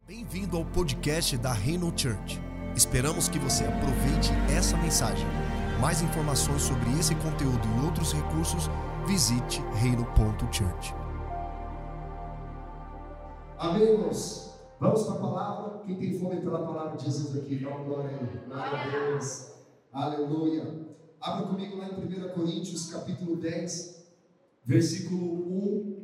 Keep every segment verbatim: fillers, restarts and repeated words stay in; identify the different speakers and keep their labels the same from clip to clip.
Speaker 1: Bem-vindo ao podcast da Reino Church. Esperamos que você aproveite essa mensagem. Mais informações sobre esse conteúdo e outros recursos, visite reino ponto church.
Speaker 2: Amém, irmãos? Vamos para a palavra. Quem tem fome pela palavra de Jesus aqui, dá uma glória aí. Glória a Deus. Aleluia. Abra comigo lá em primeira Coríntios, capítulo dez, versículo um.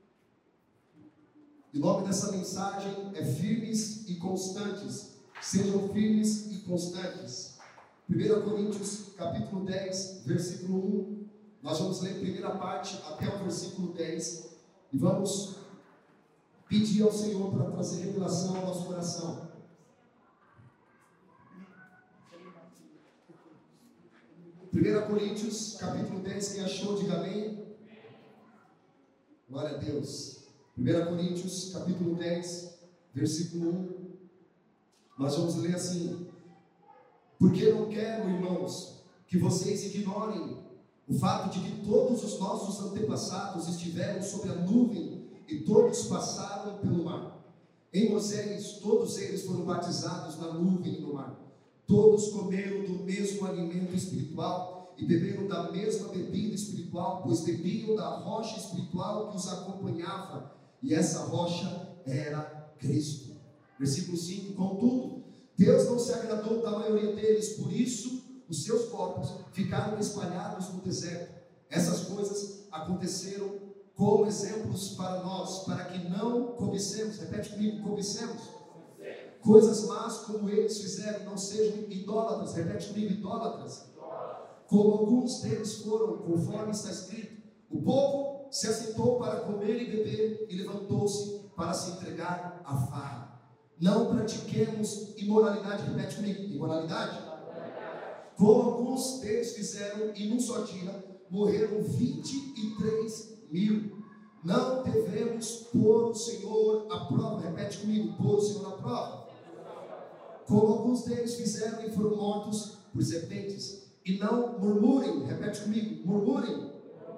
Speaker 2: O nome dessa mensagem é firmes e constantes. Sejam firmes e constantes. primeira Coríntios, capítulo dez, versículo um. Nós vamos ler a primeira parte até o versículo dez. E vamos pedir ao Senhor para trazer revelação ao nosso coração. primeira Coríntios, capítulo dez, quem achou, diga amém. Glória a Deus. primeira Coríntios, capítulo dez, versículo um. Nós vamos ler assim: porque não quero, irmãos, que vocês ignorem o fato de que todos os nossos antepassados estiveram sobre a nuvem e todos passaram pelo mar. Em Moisés, todos eles foram batizados na nuvem e no mar. Todos comeram do mesmo alimento espiritual e beberam da mesma bebida espiritual, pois bebiam da rocha espiritual que os acompanhava, e essa rocha era Cristo. Versículo cinco. Contudo, Deus não se agradou da maioria deles, por isso os seus corpos ficaram espalhados no deserto. Essas coisas aconteceram como exemplos para nós, para que não cobicemos, repete comigo, cobicemos, coisas más como eles fizeram, não sejam idólatras, repete comigo, idólatras, como alguns deles foram, conforme está escrito: o povo se assentou para comer e beber e levantou-se para se entregar à farra. Não pratiquemos imoralidade, repete comigo, imoralidade, como alguns deles fizeram, e num só dia morreram vinte e três mil. Não devemos pôr o Senhor à prova, repete comigo, pôr o Senhor à prova, como alguns deles fizeram e foram mortos por serpentes. E não murmurem, repete comigo, murmurem,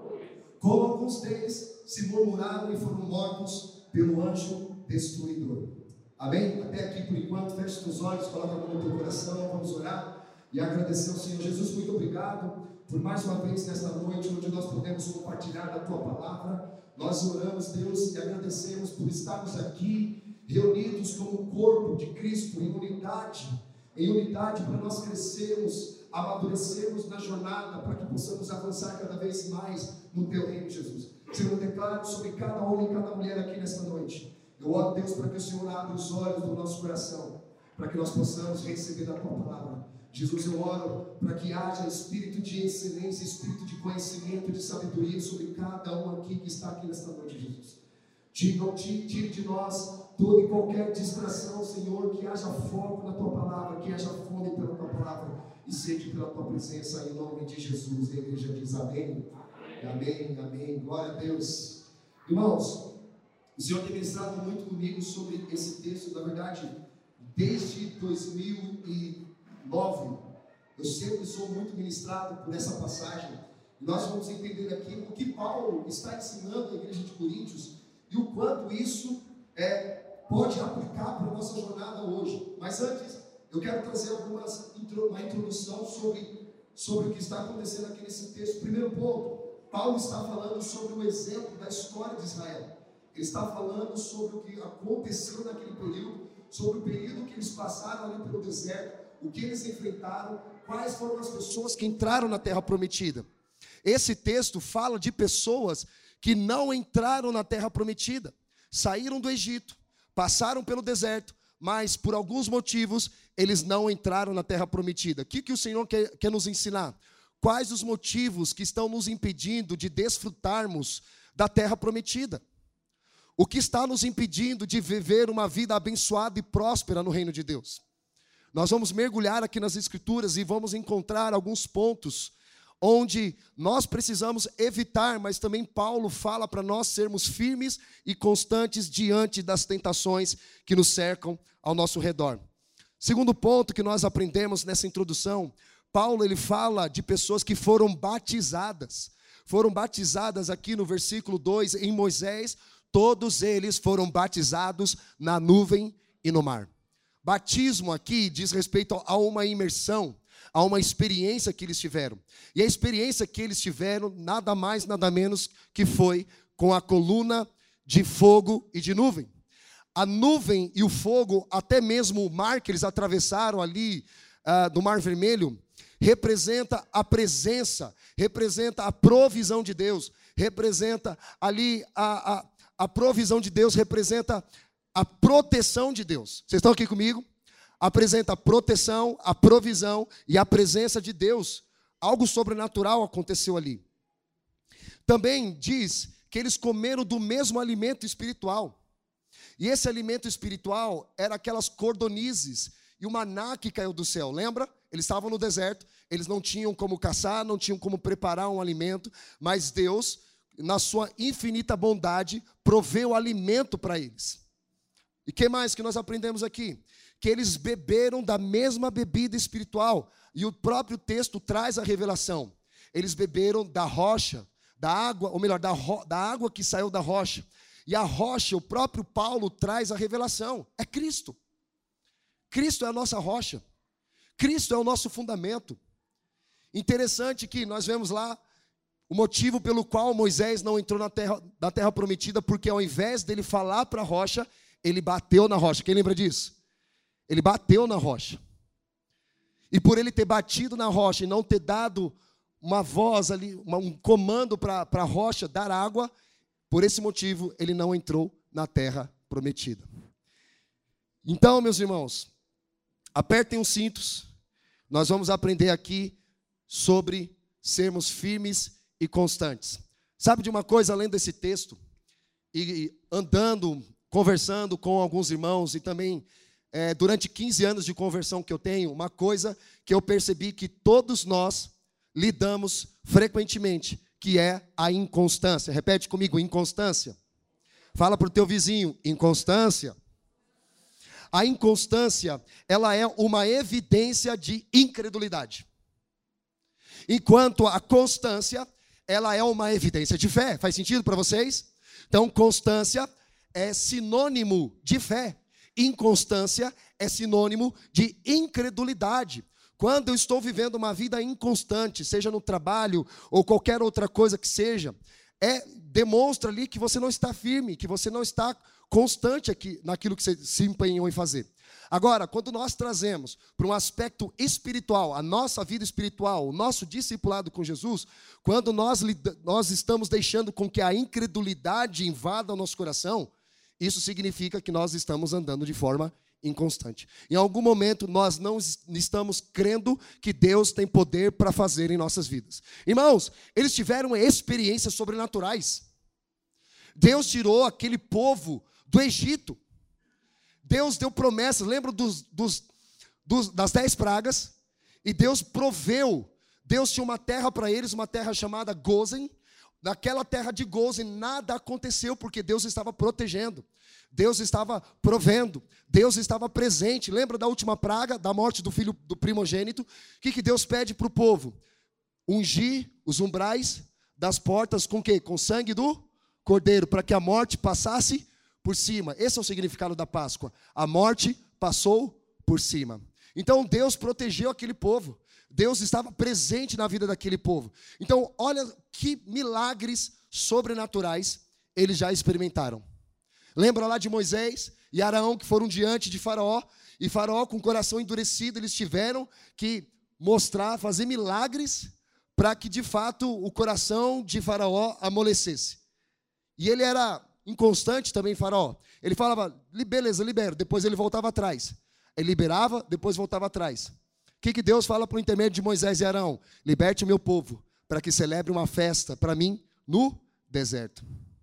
Speaker 2: como alguns deles se murmuraram e foram mortos pelo anjo destruidor. Amém? Até aqui por enquanto, feche os olhos, coloca a mão no teu coração, vamos orar e agradecer ao Senhor. Jesus, muito obrigado por mais uma vez nesta noite, onde nós podemos compartilhar da tua palavra. Nós oramos, Deus, e agradecemos por estarmos aqui, reunidos como corpo de Cristo, em unidade, em unidade para nós crescermos, amadurecermos na jornada, para que possamos avançar cada vez mais no teu reino, Jesus. Senhor, eu declaro sobre cada homem e cada mulher aqui nesta noite. Eu oro, Deus, para que o Senhor abra os olhos do nosso coração, para que nós possamos receber a tua palavra. Jesus, eu oro para que haja espírito de excelência, espírito de conhecimento, de sabedoria sobre cada um aqui que está aqui nesta noite, Jesus. Tire, tire de nós toda e qualquer distração, Senhor, que haja foco na tua palavra, que haja fome pela tua palavra e sede pela tua presença, em nome de Jesus. A igreja diz amém, amém, amém, amém. Glória a Deus. Irmãos, o Senhor tem ministrado muito comigo sobre esse texto. Na verdade, desde dois mil e nove, eu sempre sou muito ministrado por essa passagem. E nós vamos entender aqui o que Paulo está ensinando à igreja de Coríntios e o quanto isso é, pode aplicar para a nossa jornada hoje. Mas antes, eu quero trazer algumas, uma introdução sobre, sobre o que está acontecendo aqui nesse texto. Primeiro ponto, Paulo está falando sobre o exemplo da história de Israel. Ele está falando sobre o que aconteceu naquele período, sobre o período que eles passaram ali pelo deserto, o que eles enfrentaram, quais foram as pessoas que entraram na terra prometida. Esse texto fala de pessoas que não entraram na terra prometida, saíram do Egito, passaram pelo deserto, mas por alguns motivos eles não entraram na terra prometida. O que, que o Senhor quer, quer nos ensinar? Quais os motivos que estão nos impedindo de desfrutarmos da terra prometida? O que está nos impedindo de viver uma vida abençoada e próspera no reino de Deus? Nós vamos mergulhar aqui nas Escrituras e vamos encontrar alguns pontos onde nós precisamos evitar, mas também Paulo fala para nós sermos firmes e constantes diante das tentações que nos cercam ao nosso redor. Segundo ponto que nós aprendemos nessa introdução, Paulo ele fala de pessoas que foram batizadas. Foram batizadas aqui no versículo dois, em Moisés, todos eles foram batizados na nuvem
Speaker 1: e no mar. Batismo aqui diz respeito a uma imersão, a uma experiência que eles tiveram. E a experiência que eles tiveram, nada mais, nada menos que foi com a coluna de fogo e de nuvem. A nuvem e o fogo, até mesmo o mar que eles atravessaram ali, uh, do Mar Vermelho, representa a presença, representa a provisão de Deus, representa ali a, a, a provisão de Deus, representa a proteção de Deus. Vocês estão aqui comigo? Apresenta a proteção, a provisão e a presença de Deus. Algo sobrenatural aconteceu ali. Também diz que eles comeram do mesmo alimento espiritual. E esse alimento espiritual era aquelas cordonizes e o maná que caiu do céu, lembra? Eles estavam no deserto, eles não tinham como caçar, não tinham como preparar um alimento, mas Deus, na sua infinita bondade, proveu alimento para eles. E o que mais que nós aprendemos aqui? Que eles beberam da mesma bebida espiritual, e o próprio texto traz a revelação. Eles beberam da rocha, da água, ou melhor, da, ro- da água que saiu da rocha. E a rocha, o próprio Paulo traz a revelação, é Cristo. Cristo é a nossa rocha. Cristo é o nosso fundamento. Interessante que nós vemos lá o motivo pelo qual Moisés não entrou na terra, na terra prometida, porque ao invés dele falar para a rocha, ele bateu na rocha. Quem lembra disso? Ele bateu na rocha. E por ele ter batido na rocha e não ter dado uma voz ali, uma, um comando para a rocha dar água, por esse motivo ele não entrou na terra prometida. Então, meus irmãos, apertem os cintos. Nós vamos aprender aqui sobre sermos firmes e constantes. Sabe de uma coisa além desse texto? E andando, conversando com alguns irmãos e também é, durante quinze anos de conversão que eu tenho, uma coisa que eu percebi que todos nós lidamos frequentemente, que é a inconstância. Repete comigo, inconstância. Fala para o teu vizinho, inconstância. A inconstância, ela é uma evidência de incredulidade. Enquanto a constância, ela é uma evidência de fé. Faz sentido para vocês? Então, constância é sinônimo de fé. Inconstância é sinônimo de incredulidade. Quando eu estou vivendo uma vida inconstante, seja no trabalho ou qualquer outra coisa que seja, é, demonstra ali que você não está firme, que você não está constante aqui naquilo que você se empenhou em fazer. Agora, quando nós trazemos para um aspecto espiritual, a nossa vida espiritual, o nosso discipulado com Jesus, quando nós, nós estamos deixando com que a incredulidade invada o nosso coração, isso significa que nós estamos andando de forma inconstante. Em algum momento nós não estamos crendo que Deus tem poder para fazer em nossas vidas. Irmãos, eles tiveram experiências sobrenaturais. Deus tirou aquele povo do Egito. Deus deu promessas, lembra dos, dos, dos, das dez pragas? E Deus proveu. Deus tinha uma terra para eles, uma terra chamada Gozen. Naquela terra de Gozen nada aconteceu, porque Deus estava protegendo. Deus estava provendo, Deus estava presente. Lembra da última praga, da morte do filho do primogênito? O que, que Deus pede para o povo? Ungir os umbrais das portas com o quê? Com sangue do cordeiro, para que a morte passasse por cima. Esse é o significado da Páscoa. A morte passou por cima. Então Deus protegeu aquele povo. Deus estava presente na vida daquele povo. Então olha que milagres sobrenaturais eles já experimentaram. Lembra lá de Moisés e Arão que foram diante de Faraó, e Faraó com o coração endurecido, eles tiveram que mostrar, fazer milagres para que de fato o coração de Faraó amolecesse. E ele era inconstante também, Faraó. Ele falava, beleza, libero, depois ele voltava atrás. Ele liberava, depois voltava atrás. O que, que Deus fala por intermédio de Moisés e Arão? Liberte o meu povo, para que celebre uma festa para mim no deserto.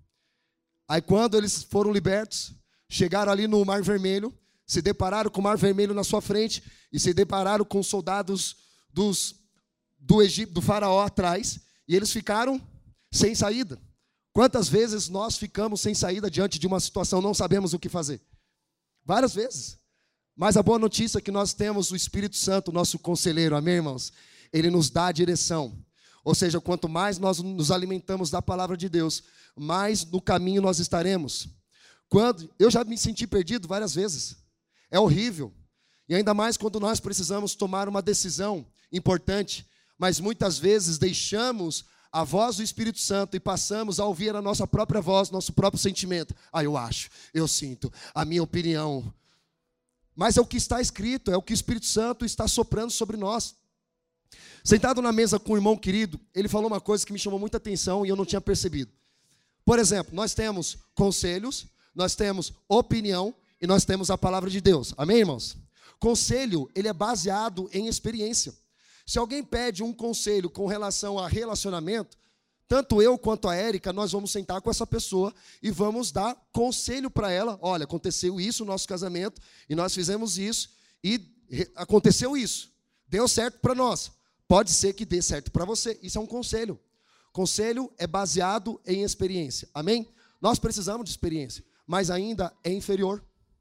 Speaker 1: Aí quando eles foram libertos, chegaram ali no Mar Vermelho, se depararam com o Mar Vermelho na sua frente e se depararam com os soldados dos, do Egito, do Faraó atrás, e eles ficaram sem saída. Quantas vezes nós ficamos sem saída diante de uma situação, não sabemos o que fazer? Várias vezes. Mas a boa notícia é que nós temos o Espírito Santo, nosso conselheiro, amém, irmãos? Ele nos dá a direção. Ou seja, quanto mais nós nos alimentamos da palavra de Deus, mais no caminho nós estaremos. Quando eu já me senti perdido várias vezes. É horrível. E ainda mais quando nós precisamos tomar uma decisão importante, mas muitas vezes deixamos a voz do Espírito Santo e passamos a ouvir a nossa própria voz, nosso próprio sentimento. Ah, eu acho, eu sinto, a minha opinião. Mas é o que está escrito, é o que o Espírito Santo está soprando sobre nós. Sentado na mesa com um irmão querido, ele falou uma coisa que me chamou muita atenção e eu não tinha percebido. Por exemplo, nós temos conselhos, nós temos opinião e nós temos a palavra de Deus. Amém, irmãos? Conselho, ele é baseado em experiência. Se alguém pede um conselho com relação a relacionamento, tanto eu quanto a Érica, nós vamos sentar com essa pessoa e vamos dar conselho para ela. Olha, aconteceu isso no nosso casamento e nós fizemos isso e aconteceu isso. Deu certo para nós. Pode ser que dê certo para você. Isso é um conselho. Conselho é baseado em experiência. Amém? Nós precisamos de experiência, mas ainda é inferior.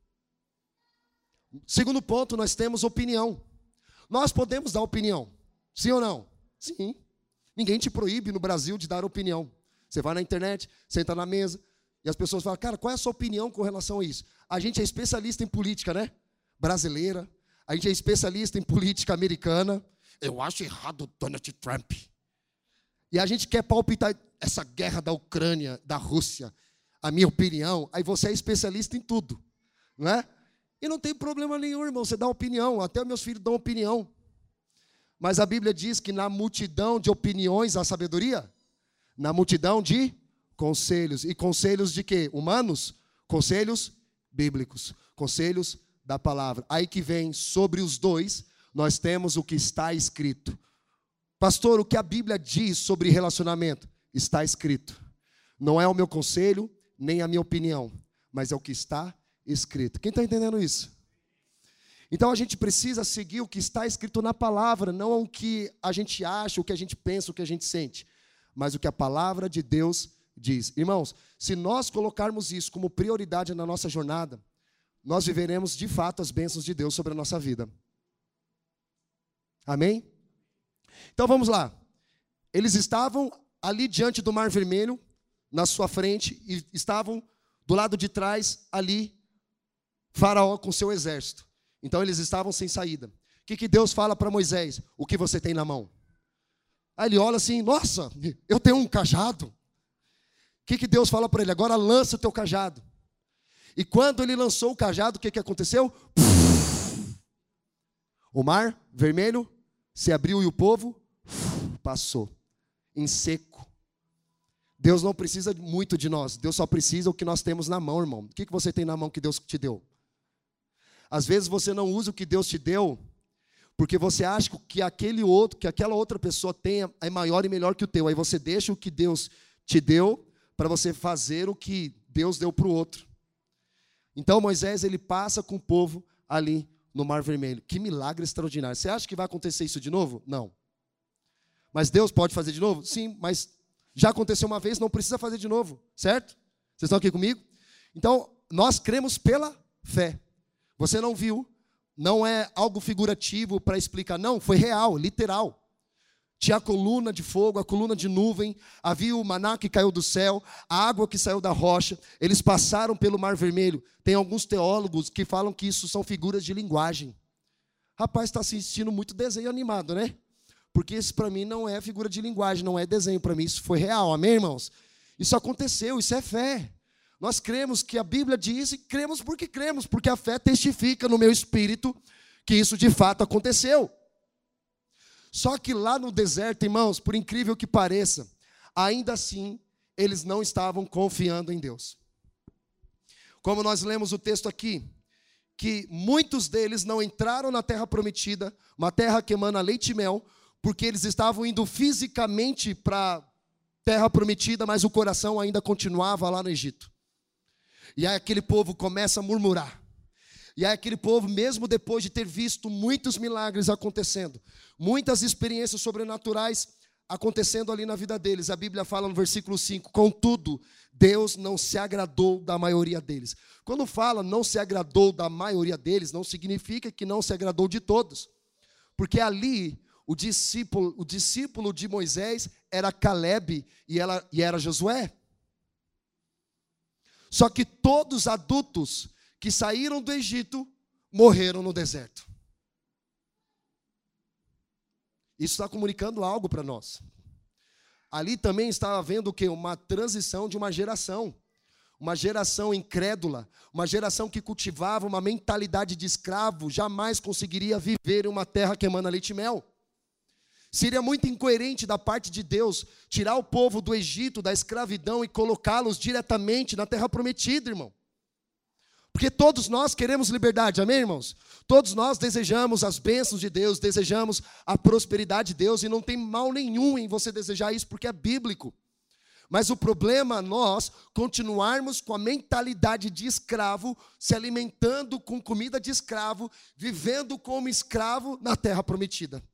Speaker 1: Segundo ponto, nós temos opinião. Nós podemos dar opinião, sim ou não? Sim. Ninguém te proíbe no Brasil de dar opinião. Você vai na internet, senta na mesa, e as pessoas falam, cara, qual é a sua opinião com relação a isso? A gente é especialista em política, né? Brasileira. A gente é especialista em política americana. Eu acho errado o Donald Trump. E a gente quer palpitar essa guerra da Ucrânia, da Rússia. A minha opinião, aí você é especialista em tudo, não é? E não tem problema nenhum, irmão, você dá opinião, até meus filhos dão opinião. Mas a Bíblia diz que na multidão de opiniões há sabedoria, na multidão de conselhos. E conselhos de quê? Humanos? Conselhos bíblicos, conselhos da palavra. Aí que vem sobre os dois, nós temos o que está escrito. Pastor, o que a Bíblia diz sobre relacionamento? Está escrito. Não é o meu conselho, nem a minha opinião, mas é o que está escrito. escrito. Quem está entendendo isso? Então a gente precisa seguir o que está escrito na palavra, não o que a gente acha, o que a gente pensa, o que a gente sente, mas o que a palavra de Deus diz. Irmãos, se nós colocarmos isso como prioridade na nossa jornada, nós viveremos de fato as bênçãos de Deus sobre a nossa vida. Amém? Então vamos lá. Eles estavam ali diante do Mar Vermelho, na sua frente, e estavam do lado de trás ali Faraó com seu exército. Então eles estavam sem saída. O que, que Deus fala para Moisés? O que você tem na mão? Aí ele olha assim, nossa, eu tenho um cajado. O que, que Deus fala para ele? Agora lança o teu cajado. E quando ele lançou o cajado, o que, que aconteceu? O mar vermelho se abriu e o povo passou em seco. Deus não precisa muito de nós. Deus só precisa o que nós temos na mão, irmão. O que, que você tem na mão que Deus te deu? Às vezes você não usa o que Deus te deu, porque você acha que aquele outro, que aquela outra pessoa tem é maior e melhor que o teu. Aí você deixa o que Deus te deu para você fazer o que Deus deu para o outro. Então Moisés, ele passa com o povo ali no Mar Vermelho. Que milagre extraordinário. Você acha que vai acontecer isso de novo? Não. Mas Deus pode fazer de novo? Sim, mas já aconteceu uma vez, não precisa fazer de novo, certo? Vocês estão aqui comigo? Então, nós cremos pela fé. Você não viu, não é algo figurativo para explicar, não, foi real, literal. Tinha a coluna de fogo, a coluna de nuvem, havia o maná que caiu do céu, a água que saiu da rocha, eles passaram pelo Mar Vermelho. Tem alguns teólogos que falam que isso são figuras de linguagem. Rapaz, está assistindo muito desenho animado, né? Porque isso para mim não é figura de linguagem, não é desenho para mim, isso foi real, amém, irmãos? Isso aconteceu, isso é fé. Nós cremos que a Bíblia diz e cremos porque cremos, porque a fé testifica no meu espírito que isso de fato aconteceu. Só que lá no deserto, irmãos, por incrível que pareça, ainda assim, eles não estavam confiando em Deus. Como nós lemos o texto aqui, que muitos deles não entraram na terra prometida, uma terra que emana leite e mel, porque eles estavam indo fisicamente para a terra prometida, mas o coração ainda continuava lá no Egito. E aí aquele povo começa a murmurar. E aí aquele povo, mesmo depois de ter visto muitos milagres acontecendo, muitas experiências sobrenaturais acontecendo ali na vida deles, a Bíblia fala no versículo cinco, contudo, Deus não se agradou da maioria deles. Quando fala não se agradou da maioria deles, não significa que não se agradou de todos. Porque ali, o discípulo, o discípulo de Moisés era Calebe e, ela, e era Josué. Só que todos adultos que saíram do Egito, morreram no deserto. Isso está comunicando algo para nós. Ali também estava havendo o quê? Uma transição de uma geração. Uma geração incrédula, uma geração que cultivava uma mentalidade de escravo, jamais conseguiria viver em uma terra que emana leite e mel. Seria muito incoerente da parte de Deus tirar o povo do Egito, da escravidão, e colocá-los diretamente na terra prometida, irmão. Porque todos nós queremos liberdade, amém, irmãos? Todos nós desejamos as bênçãos de Deus, desejamos a prosperidade de Deus, e não tem mal nenhum em você desejar isso, porque é bíblico. Mas o problema é nós continuarmos com a mentalidade de escravo, se alimentando com comida de escravo, vivendo como escravo na terra prometida.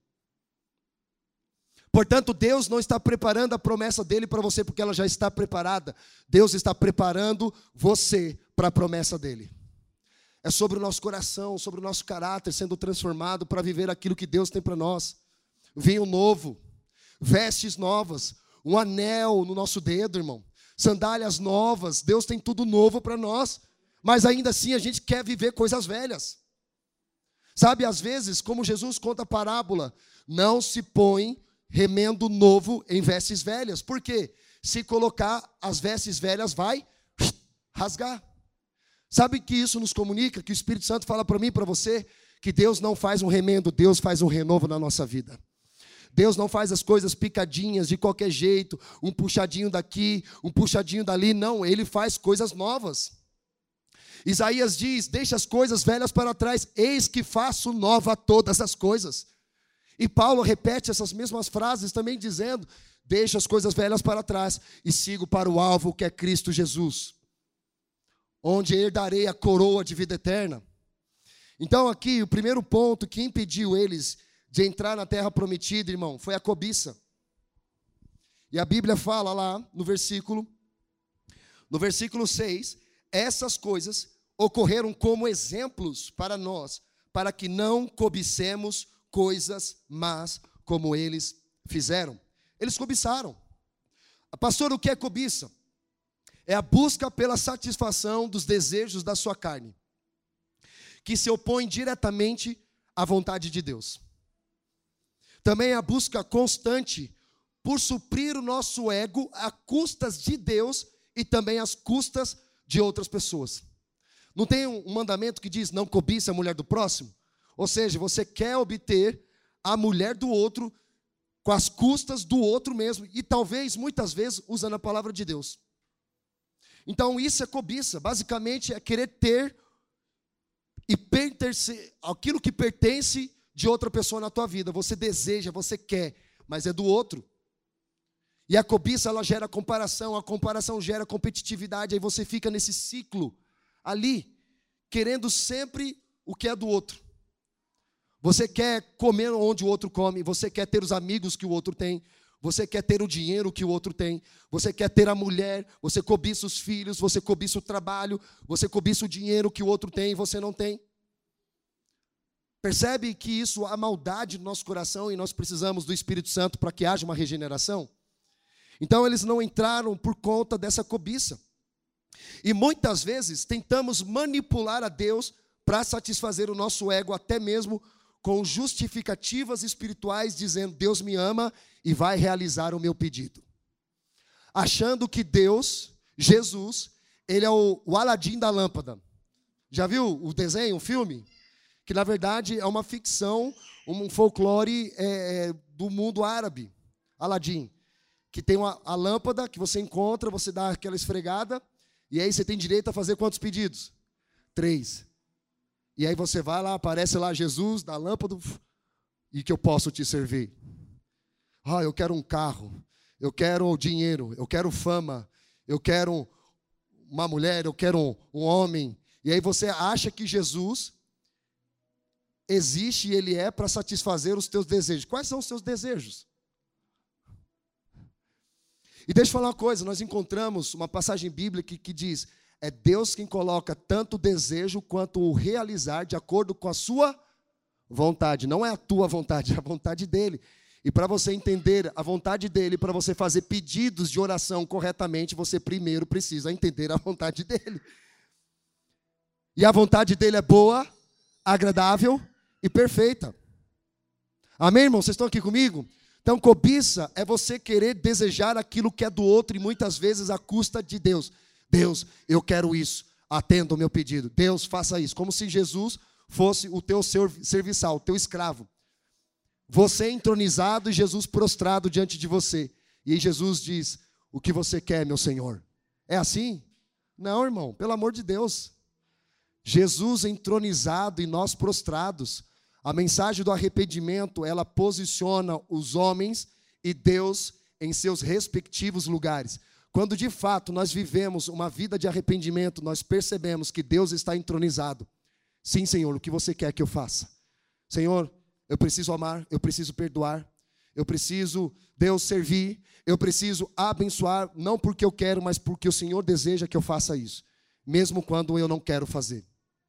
Speaker 1: Portanto, Deus não está preparando a promessa dele para você, porque ela já está preparada. Deus está preparando você para a promessa dele. É sobre o nosso coração, sobre o nosso caráter sendo transformado para viver aquilo que Deus tem para nós. Vinho novo, vestes novas, um anel no nosso dedo, irmão. Sandálias novas, Deus tem tudo novo para nós. Mas ainda assim a gente quer viver coisas velhas. Sabe, às vezes, como Jesus conta a parábola, não se põe remendo novo em vestes velhas. Por quê? Se colocar as vestes velhas, vai rasgar. Sabe que isso nos comunica? Que o Espírito Santo fala para mim e para você, que Deus não faz um remendo, Deus faz um renovo na nossa vida. Deus não faz as coisas picadinhas de qualquer jeito, um puxadinho daqui, um puxadinho dali, não, Ele faz coisas novas. Isaías diz, deixa as coisas velhas para trás, eis que faço nova todas as coisas. E Paulo repete essas mesmas frases também dizendo, deixa as coisas velhas para trás e sigo para o alvo que é Cristo Jesus, onde herdarei a coroa de vida eterna. Então aqui, o primeiro ponto que impediu eles de entrar na terra prometida, irmão, foi a cobiça. E a Bíblia fala lá no versículo, no versículo seis, essas coisas ocorreram como exemplos para nós, para que não cobicemos coisas más como eles fizeram. Eles cobiçaram. Pastor, o que é cobiça? É a busca pela satisfação dos desejos da sua carne, que se opõe diretamente à vontade de Deus. Também é a busca constante por suprir o nosso ego a custas de Deus e também às custas de outras pessoas. Não tem um mandamento que diz, não cobiça a mulher do próximo? Ou seja, você quer obter a mulher do outro com as custas do outro mesmo, e talvez, muitas vezes, usando a palavra de Deus. Então isso é cobiça, basicamente é querer ter e pertencer aquilo que pertence de outra pessoa na tua vida. Você deseja, você quer, mas é do outro. E a cobiça, ela gera comparação, a comparação gera competitividade, aí você fica nesse ciclo ali, querendo sempre o que é do outro. Você quer comer onde o outro come, você quer ter os amigos que o outro tem, você quer ter o dinheiro que o outro tem, você quer ter a mulher, você cobiça os filhos, você cobiça o trabalho, você cobiça o dinheiro que o outro tem e você não tem. Percebe que isso há maldade no nosso coração e nós precisamos do Espírito Santo para que haja uma regeneração? Então eles não entraram por conta dessa cobiça. E muitas vezes tentamos manipular a Deus para satisfazer o nosso ego, até mesmo com justificativas espirituais, dizendo, Deus me ama e vai realizar o meu pedido. Achando que Deus, Jesus, Ele é o, o Aladim da lâmpada. Já viu o desenho, o filme? Que na verdade é uma ficção, um folclore é, do mundo árabe, Aladim. Que tem uma, a lâmpada que você encontra, você dá aquela esfregada, e aí você tem direito a fazer quantos pedidos? Três. E aí você vai lá, aparece lá Jesus, da lâmpada, e que eu posso te servir. Ah, eu quero um carro, eu quero dinheiro, eu quero fama, eu quero uma mulher, eu quero um, um homem. E aí você acha que Jesus existe e Ele é para satisfazer os teus desejos. Quais são os seus desejos? E deixa eu falar uma coisa, nós encontramos uma passagem bíblica que, que diz, é Deus quem coloca tanto o desejo quanto o realizar de acordo com a sua vontade. Não é a tua vontade, é a vontade dEle. E para você entender a vontade dEle, para você fazer pedidos de oração corretamente, você primeiro precisa entender a vontade dEle. E a vontade dEle é boa, agradável e perfeita. Amém, irmão? Vocês estão aqui comigo? Então, cobiça é você querer desejar aquilo que é do outro e muitas vezes à custa de Deus. Deus, eu quero isso, atenda o meu pedido. Deus, faça isso. Como se Jesus fosse o teu serviçal, o teu escravo. Você entronizado e Jesus prostrado diante de você. E aí Jesus diz, o que você quer, meu Senhor? É assim? Não, irmão, pelo amor de Deus. Jesus entronizado e nós prostrados. A mensagem do arrependimento, ela posiciona os homens e Deus em seus respectivos lugares. Quando de fato nós vivemos uma vida de arrependimento, nós percebemos que Deus está entronizado. Sim, Senhor, o que você quer que eu faça? Senhor, eu preciso amar, eu preciso perdoar, eu preciso, Deus, servir, eu preciso abençoar, não porque eu quero, mas porque o Senhor deseja que eu faça isso, mesmo quando eu não quero fazer.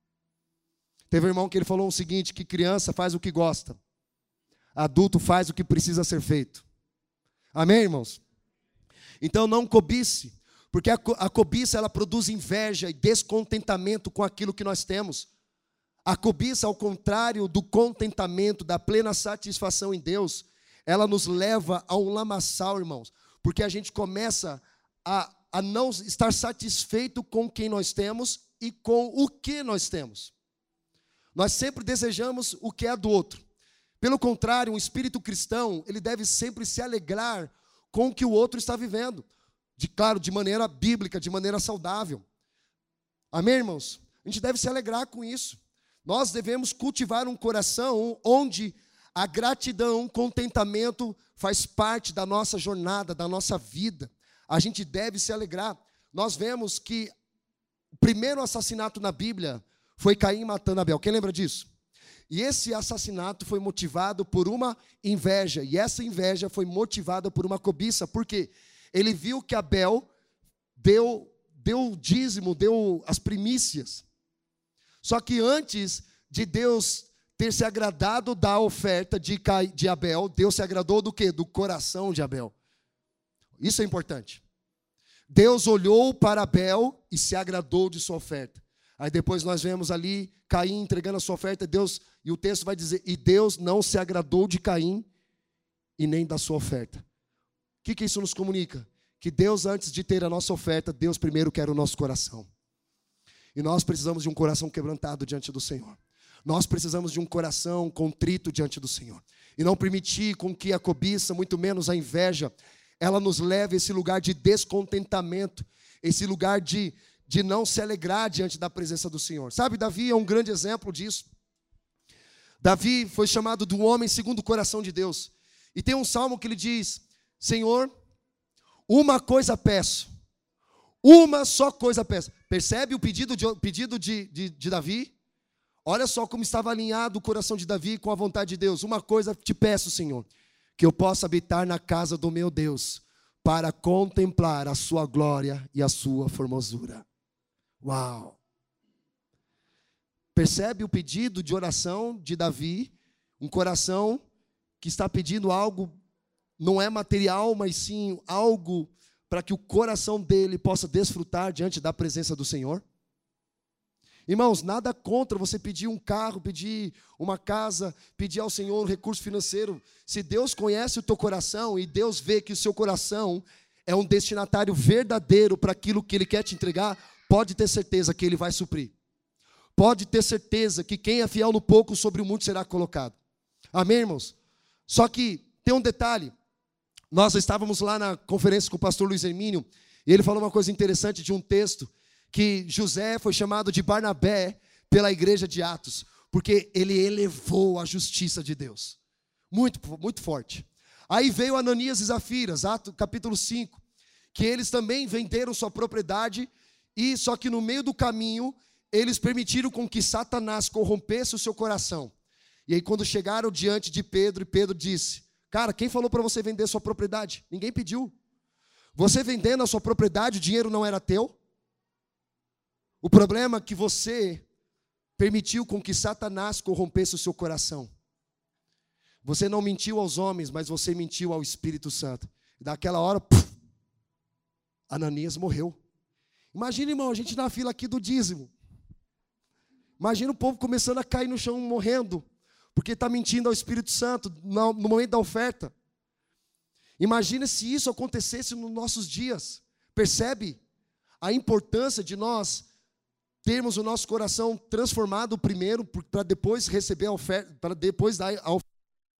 Speaker 1: Teve um irmão que ele falou o seguinte, que criança faz o que gosta, adulto faz o que precisa ser feito. Amém, irmãos? Então não cobice, porque a, co- a cobiça ela produz inveja e descontentamento com aquilo que nós temos. A cobiça, ao contrário do contentamento, da plena satisfação em Deus, ela nos leva a um lamaçal, irmãos, porque a gente começa a, a não estar satisfeito com quem nós temos e com o que nós temos. Nós sempre desejamos o que é do outro. Pelo contrário, um espírito cristão, ele deve sempre se alegrar com o que o outro está vivendo. De, claro, de maneira bíblica, de maneira saudável. Amém, irmãos? A gente deve se alegrar com isso. Nós devemos cultivar um coração onde a gratidão, contentamento faz parte da nossa jornada, da nossa vida. A gente deve se alegrar. Nós vemos que o primeiro assassinato na Bíblia foi Caim matando Abel. Quem lembra disso? E esse assassinato foi motivado por uma inveja. E essa inveja foi motivada por uma cobiça. Por quê? Ele viu que Abel deu, deu o dízimo, deu as primícias. Só que antes de Deus ter se agradado da oferta de, de Abel, Deus se agradou do quê? Do coração de Abel. Isso é importante. Deus olhou para Abel e se agradou de sua oferta. Aí depois nós vemos ali Caim entregando a sua oferta, Deus, e o texto vai dizer, e Deus não se agradou de Caim e nem da sua oferta. O que, que isso nos comunica? Que Deus, antes de ter a nossa oferta, Deus primeiro quer o nosso coração. E nós precisamos de um coração quebrantado diante do Senhor. Nós precisamos de um coração contrito diante do Senhor. E não permitir com que a cobiça, muito menos a inveja, ela nos leve a esse lugar de descontentamento, esse lugar de, de não se alegrar diante da presença do Senhor. Sabe, Davi é um grande exemplo disso. Davi foi chamado do homem segundo o coração de Deus. E tem um salmo que ele diz, Senhor, uma coisa peço, uma só coisa peço. Percebe o pedido de, pedido de, de, de Davi? Olha só como estava alinhado o coração de Davi com a vontade de Deus. Uma coisa te peço, Senhor, que eu possa habitar na casa do meu Deus, para contemplar a sua glória e a sua formosura. Uau! Percebe o pedido de oração de Davi? Um coração que está pedindo algo, não é material, mas sim algo para que o coração dele possa desfrutar diante da presença do Senhor. Irmãos, nada contra você pedir um carro, pedir uma casa, pedir ao Senhor um recurso financeiro. Se Deus conhece o teu coração e Deus vê que o seu coração é um destinatário verdadeiro para aquilo que Ele quer te entregar, pode ter certeza que Ele vai suprir. Pode ter certeza que quem é fiel no pouco, sobre o muito será colocado. Amém, irmãos? Só que tem um detalhe. Nós estávamos lá na conferência com o pastor Luiz Hermínio, e ele falou uma coisa interessante de um texto, que José foi chamado de Barnabé pela igreja de Atos, porque ele elevou a justiça de Deus. Muito, muito forte. Aí veio Ananias e Zafiras, Atos capítulo cinco, que eles também venderam sua propriedade, e só que no meio do caminho, eles permitiram com que Satanás corrompesse o seu coração. E aí quando chegaram diante de Pedro, e Pedro disse, cara, quem falou para você vender sua propriedade? Ninguém pediu. Você vendendo a sua propriedade, o dinheiro não era teu? O problema é que você permitiu com que Satanás corrompesse o seu coração. Você não mentiu aos homens, mas você mentiu ao Espírito Santo. E daquela hora, puf, Ananias morreu. Imagina, irmão, a gente na fila aqui do dízimo. Imagina o povo começando a cair no chão, morrendo, porque está mentindo ao Espírito Santo no momento da oferta. Imagina se isso acontecesse nos nossos dias. Percebe a importância de nós termos o nosso coração transformado primeiro, para depois receber a oferta, para depois dar a oferta.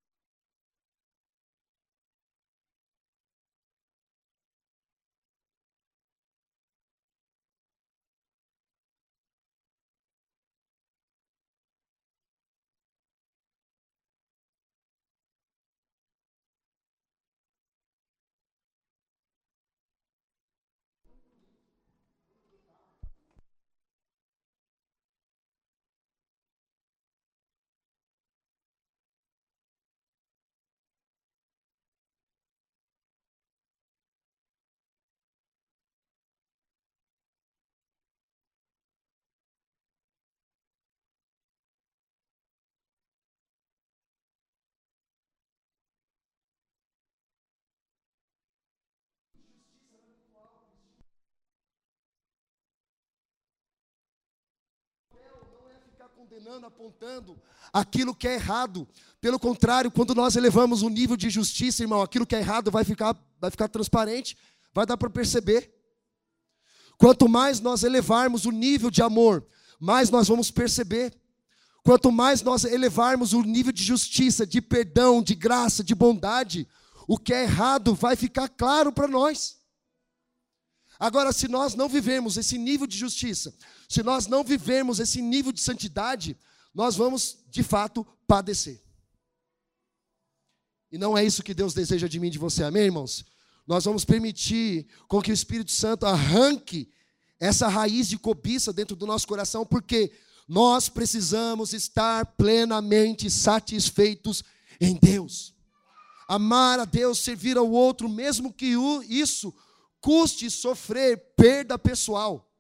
Speaker 1: Condenando, apontando aquilo que é errado. Pelo contrário, quando nós elevamos o nível de justiça, irmão, aquilo que é errado vai ficar, vai ficar transparente, vai dar para perceber. Quanto mais nós elevarmos o nível de amor, mais nós vamos perceber. Quanto mais nós elevarmos o nível de justiça, de perdão, de graça, de bondade, o que é errado vai ficar claro para nós. Agora, se nós não vivemos esse nível de justiça, se nós não vivemos esse nível de santidade, nós vamos, de fato, padecer. E não é isso que Deus deseja de mim e de você, amém, irmãos? Nós vamos permitir com que o Espírito Santo arranque essa raiz de cobiça dentro do nosso coração, porque nós precisamos estar plenamente satisfeitos em Deus. Amar a Deus, servir ao outro, mesmo que isso custe sofrer perda pessoal.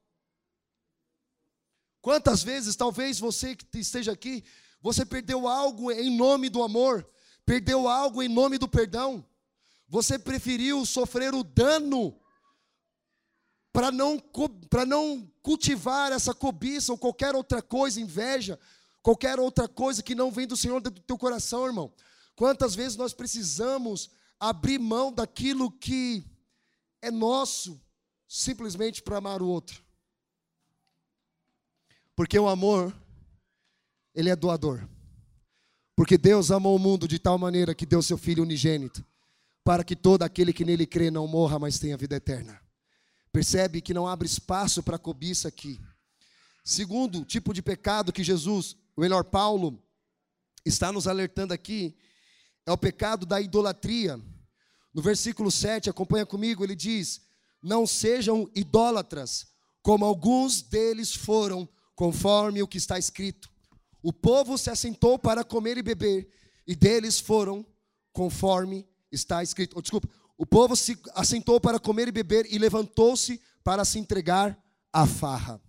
Speaker 1: Quantas vezes, talvez você que esteja aqui, você perdeu algo em nome do amor, perdeu algo em nome do perdão, você preferiu sofrer o dano para não, para não cultivar essa cobiça ou qualquer outra coisa, inveja, qualquer outra coisa que não vem do Senhor dentro do teu coração, irmão. Quantas vezes nós precisamos abrir mão daquilo que é nosso, simplesmente para amar o outro. Porque o amor, ele é doador. Porque Deus amou o mundo de tal maneira que deu seu Filho unigênito, para que todo aquele que nele crê não morra, mas tenha vida eterna. Percebe que não abre espaço para cobiça aqui. Segundo tipo de pecado que Jesus, ou melhor, Paulo, está nos alertando aqui, é o pecado da idolatria. No versículo sete, acompanha comigo, ele diz: não sejam idólatras, como alguns deles foram, conforme o que está escrito. O povo se assentou para comer e beber, e deles foram, conforme está escrito. Oh, desculpa, o povo se assentou para comer e beber, e levantou-se para se entregar à farra.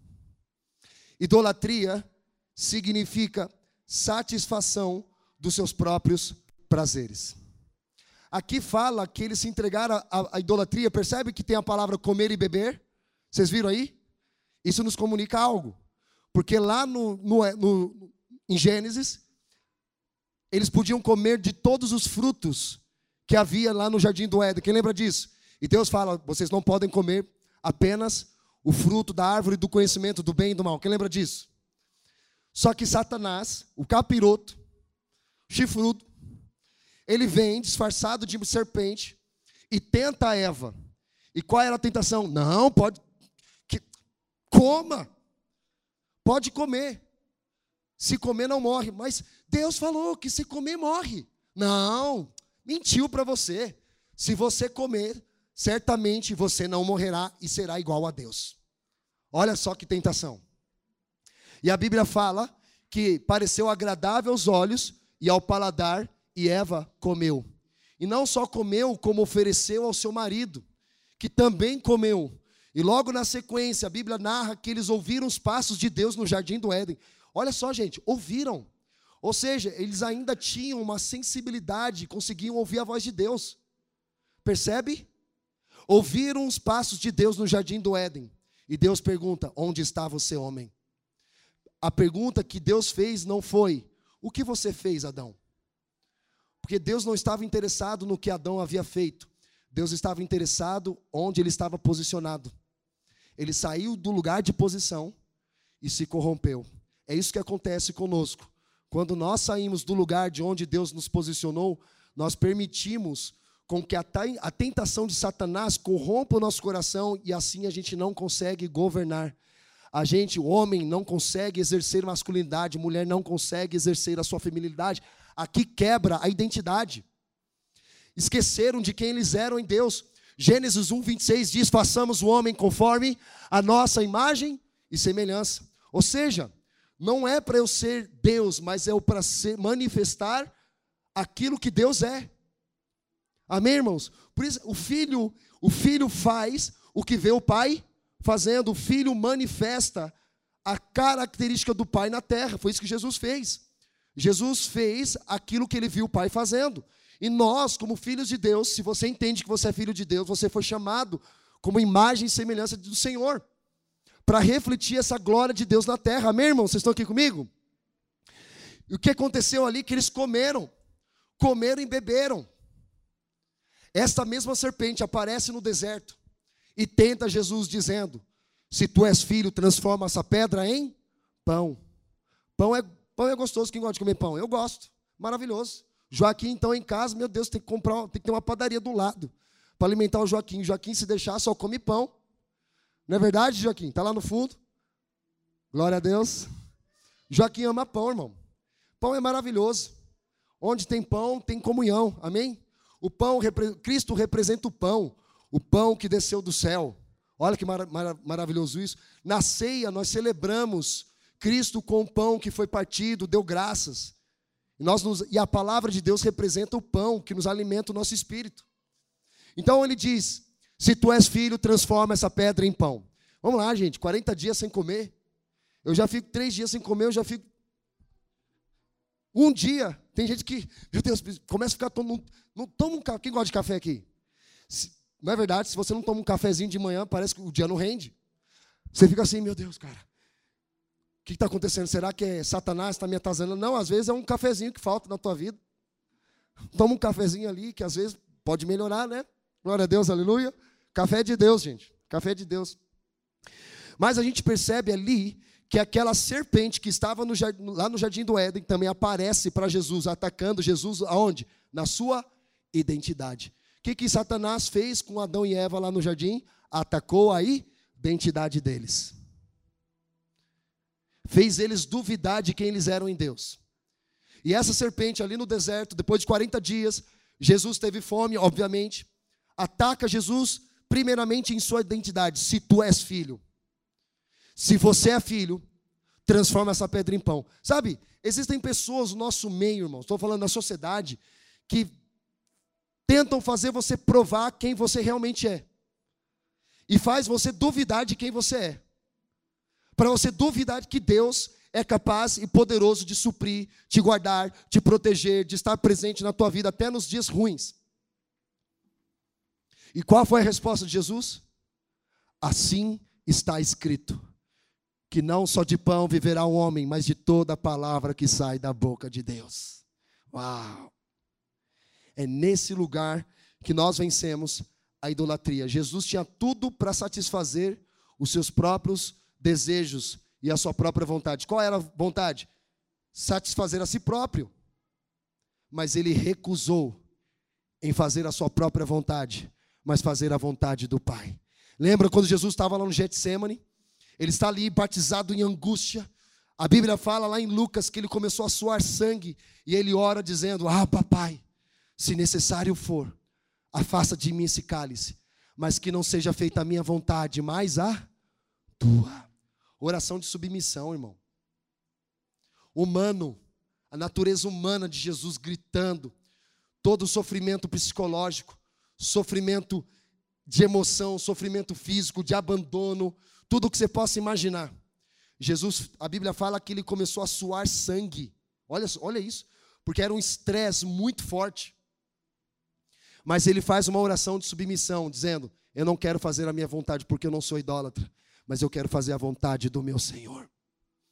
Speaker 1: Idolatria significa satisfação dos seus próprios prazeres. Aqui fala que eles se entregaram à idolatria. Percebe que tem a palavra comer e beber? Vocês viram aí? Isso nos comunica algo. Porque lá no, no, no, em Gênesis, eles podiam comer de todos os frutos que havia lá no Jardim do Éden. Quem lembra disso? E Deus fala: vocês não podem comer apenas o fruto da árvore do conhecimento do bem e do mal. Quem lembra disso? Só que Satanás, o capiroto, chifrudo, ele vem disfarçado de serpente e tenta a Eva. E qual era a tentação? Não, pode, que, coma, pode comer. Se comer não morre. Mas Deus falou que se comer morre. Não, mentiu para você. Se você comer, certamente você não morrerá e será igual a Deus. Olha só que tentação. E a Bíblia fala que pareceu agradável aos olhos e ao paladar, e Eva comeu. E não só comeu, como ofereceu ao seu marido, que também comeu. E logo na sequência, a Bíblia narra que eles ouviram os passos de Deus no Jardim do Éden. Olha só, gente, ouviram. Ou seja, eles ainda tinham uma sensibilidade, conseguiam ouvir a voz de Deus. Percebe? Ouviram os passos de Deus no Jardim do Éden. E Deus pergunta: onde está você, homem? a pergunta que Deus fez não foi: o que você fez, Adão? Porque Deus não estava interessado no que Adão havia feito. Deus estava interessado onde ele estava posicionado. Ele saiu do lugar de posição e se corrompeu. É isso que acontece conosco. Quando nós saímos do lugar de onde Deus nos posicionou, nós permitimos com que a tentação de Satanás corrompa o nosso coração e assim a gente não consegue governar. A gente, o homem, não consegue exercer masculinidade, a mulher não consegue exercer a sua feminilidade. Aqui quebra a identidade. Esqueceram de quem eles eram em Deus. Gênesis um, vinte e seis diz: façamos o homem conforme a nossa imagem e semelhança. Ou seja, não é para eu ser Deus, mas é para manifestar aquilo que Deus é. Amém, irmãos? Por isso, o filho, o filho faz o que vê o pai fazendo. O filho manifesta a característica do pai na terra. Foi isso que Jesus fez. Jesus fez aquilo que ele viu o pai fazendo. E nós, como filhos de Deus, se você entende que você é filho de Deus, você foi chamado como imagem e semelhança do Senhor, para refletir essa glória de Deus na terra. Amém, irmão? Vocês estão aqui comigo? E o que aconteceu ali? Que eles comeram, comeram e beberam. Esta mesma serpente aparece no deserto e tenta Jesus dizendo: se tu és filho, transforma essa pedra em pão. Pão é, pão é gostoso. Quem gosta de comer pão? Eu gosto, maravilhoso. Joaquim, então, em casa, meu Deus, tem que comprar, tem que ter uma padaria do lado para alimentar o Joaquim. Joaquim, se deixar, só come pão. Não é verdade, Joaquim? Está lá no fundo. Glória a Deus. Joaquim ama pão, irmão. Pão é maravilhoso. Onde tem pão, tem comunhão. Amém? O pão, Cristo representa o pão. O pão que desceu do céu. Olha que mara, mara, maravilhoso isso. Na ceia, nós celebramos Cristo com o pão que foi partido, deu graças. E, nós nos, e a palavra de Deus representa o pão que nos alimenta o nosso espírito. Então ele diz: se tu és filho, transforma essa pedra em pão. Vamos lá, gente, quarenta dias sem comer. Eu já fico três dias sem comer, eu já fico... Um dia, tem gente que, meu Deus, começa a ficar tomando... Não toma um café. Quem gosta de café aqui? Se, não é verdade, se você não toma um cafezinho de manhã, parece que o dia não rende. Você fica assim, meu Deus, cara. O que está acontecendo? Será que é Satanás está me atazanando? Não, às vezes é um cafezinho que falta na tua vida. Toma um cafezinho ali, que às vezes pode melhorar, né? Glória a Deus, aleluia. Café é de Deus, gente. Café é de Deus. Mas a gente percebe ali que aquela serpente que estava no jardim, lá no Jardim do Éden também aparece para Jesus, atacando Jesus aonde? Na sua identidade. O que, que Satanás fez com Adão e Eva lá no jardim? Atacou a identidade deles. Fez eles duvidar de quem eles eram em Deus. E essa serpente ali no deserto, depois de quarenta dias, Jesus teve fome, obviamente. Ataca Jesus, primeiramente em sua identidade. Se tu és filho. Se você é filho, transforma essa pedra em pão. Sabe, existem pessoas no nosso meio, irmãos, estou falando da sociedade, que tentam fazer você provar quem você realmente é. E faz você duvidar de quem você é. Para você duvidar de que Deus é capaz e poderoso de suprir, te guardar, te proteger, de estar presente na tua vida até nos dias ruins. E qual foi a resposta de Jesus? Assim está escrito, que não só de pão viverá o homem, mas de toda a palavra que sai da boca de Deus. Uau! É nesse lugar que nós vencemos a idolatria. Jesus tinha tudo para satisfazer os seus próprios desejos e a sua própria vontade. Qual era a vontade? Satisfazer a si próprio. Mas ele recusou em fazer a sua própria vontade, mas fazer a vontade do Pai. Lembra quando Jesus estava lá no Getsemane? Ele está ali batizado em angústia. A Bíblia fala lá em Lucas que ele começou a suar sangue e ele ora dizendo: ah, papai, se necessário for, afasta de mim esse cálice, mas que não seja feita a minha vontade, mas a tua. Oração de submissão, irmão. Humano, a natureza humana de Jesus gritando, todo o sofrimento psicológico, sofrimento de emoção, sofrimento físico, de abandono, tudo o que você possa imaginar. Jesus, a Bíblia fala que ele começou a suar sangue. Olha, olha isso, porque era um estresse muito forte. Mas ele faz uma oração de submissão, dizendo: eu não quero fazer a minha vontade porque eu não sou idólatra, mas eu quero fazer a vontade do meu Senhor.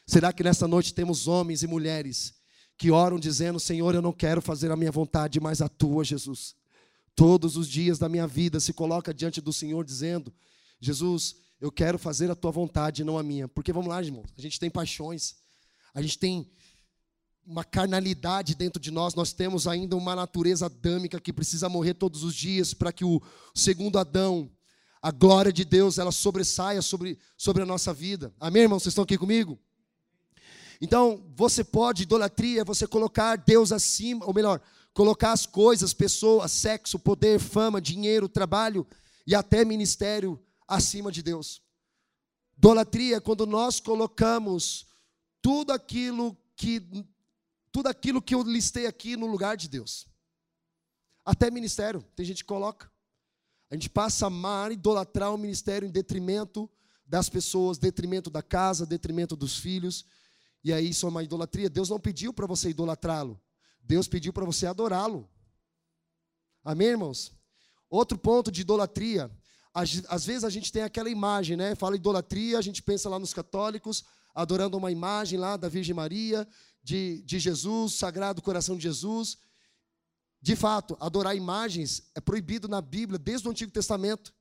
Speaker 1: Será que nessa noite temos homens e mulheres que oram dizendo: Senhor, eu não quero fazer a minha vontade, mas a tua, Jesus. Todos os dias da minha vida se coloca diante do Senhor dizendo: Jesus, eu quero fazer a tua vontade, não a minha. Porque vamos lá, irmãos, a gente tem paixões, a gente tem uma carnalidade dentro de nós, nós temos ainda uma natureza adâmica que precisa morrer todos os dias para que o segundo Adão, a glória de Deus, ela sobressaia sobre, sobre a nossa vida. Amém, irmãos? Vocês estão aqui comigo? Então, você pode, idolatria, você colocar Deus acima, ou melhor, colocar as coisas, pessoas, sexo, poder, fama, dinheiro, trabalho e até ministério acima de Deus. Idolatria é quando nós colocamos tudo aquilo que, tudo aquilo que eu listei aqui no lugar de Deus. Até ministério, tem gente que coloca. A gente passa a amar, idolatrar o ministério em detrimento das pessoas, detrimento da casa, detrimento dos filhos. E aí isso é uma idolatria. Deus não pediu para você idolatrá-lo. Deus pediu para você adorá-lo. Amém, irmãos? Outro ponto de idolatria. Às vezes a gente tem aquela imagem, né? Fala idolatria, a gente pensa lá nos católicos, adorando uma imagem lá da Virgem Maria, de, de Jesus, Sagrado Coração de Jesus. De fato, adorar imagens é proibido na Bíblia desde o Antigo Testamento.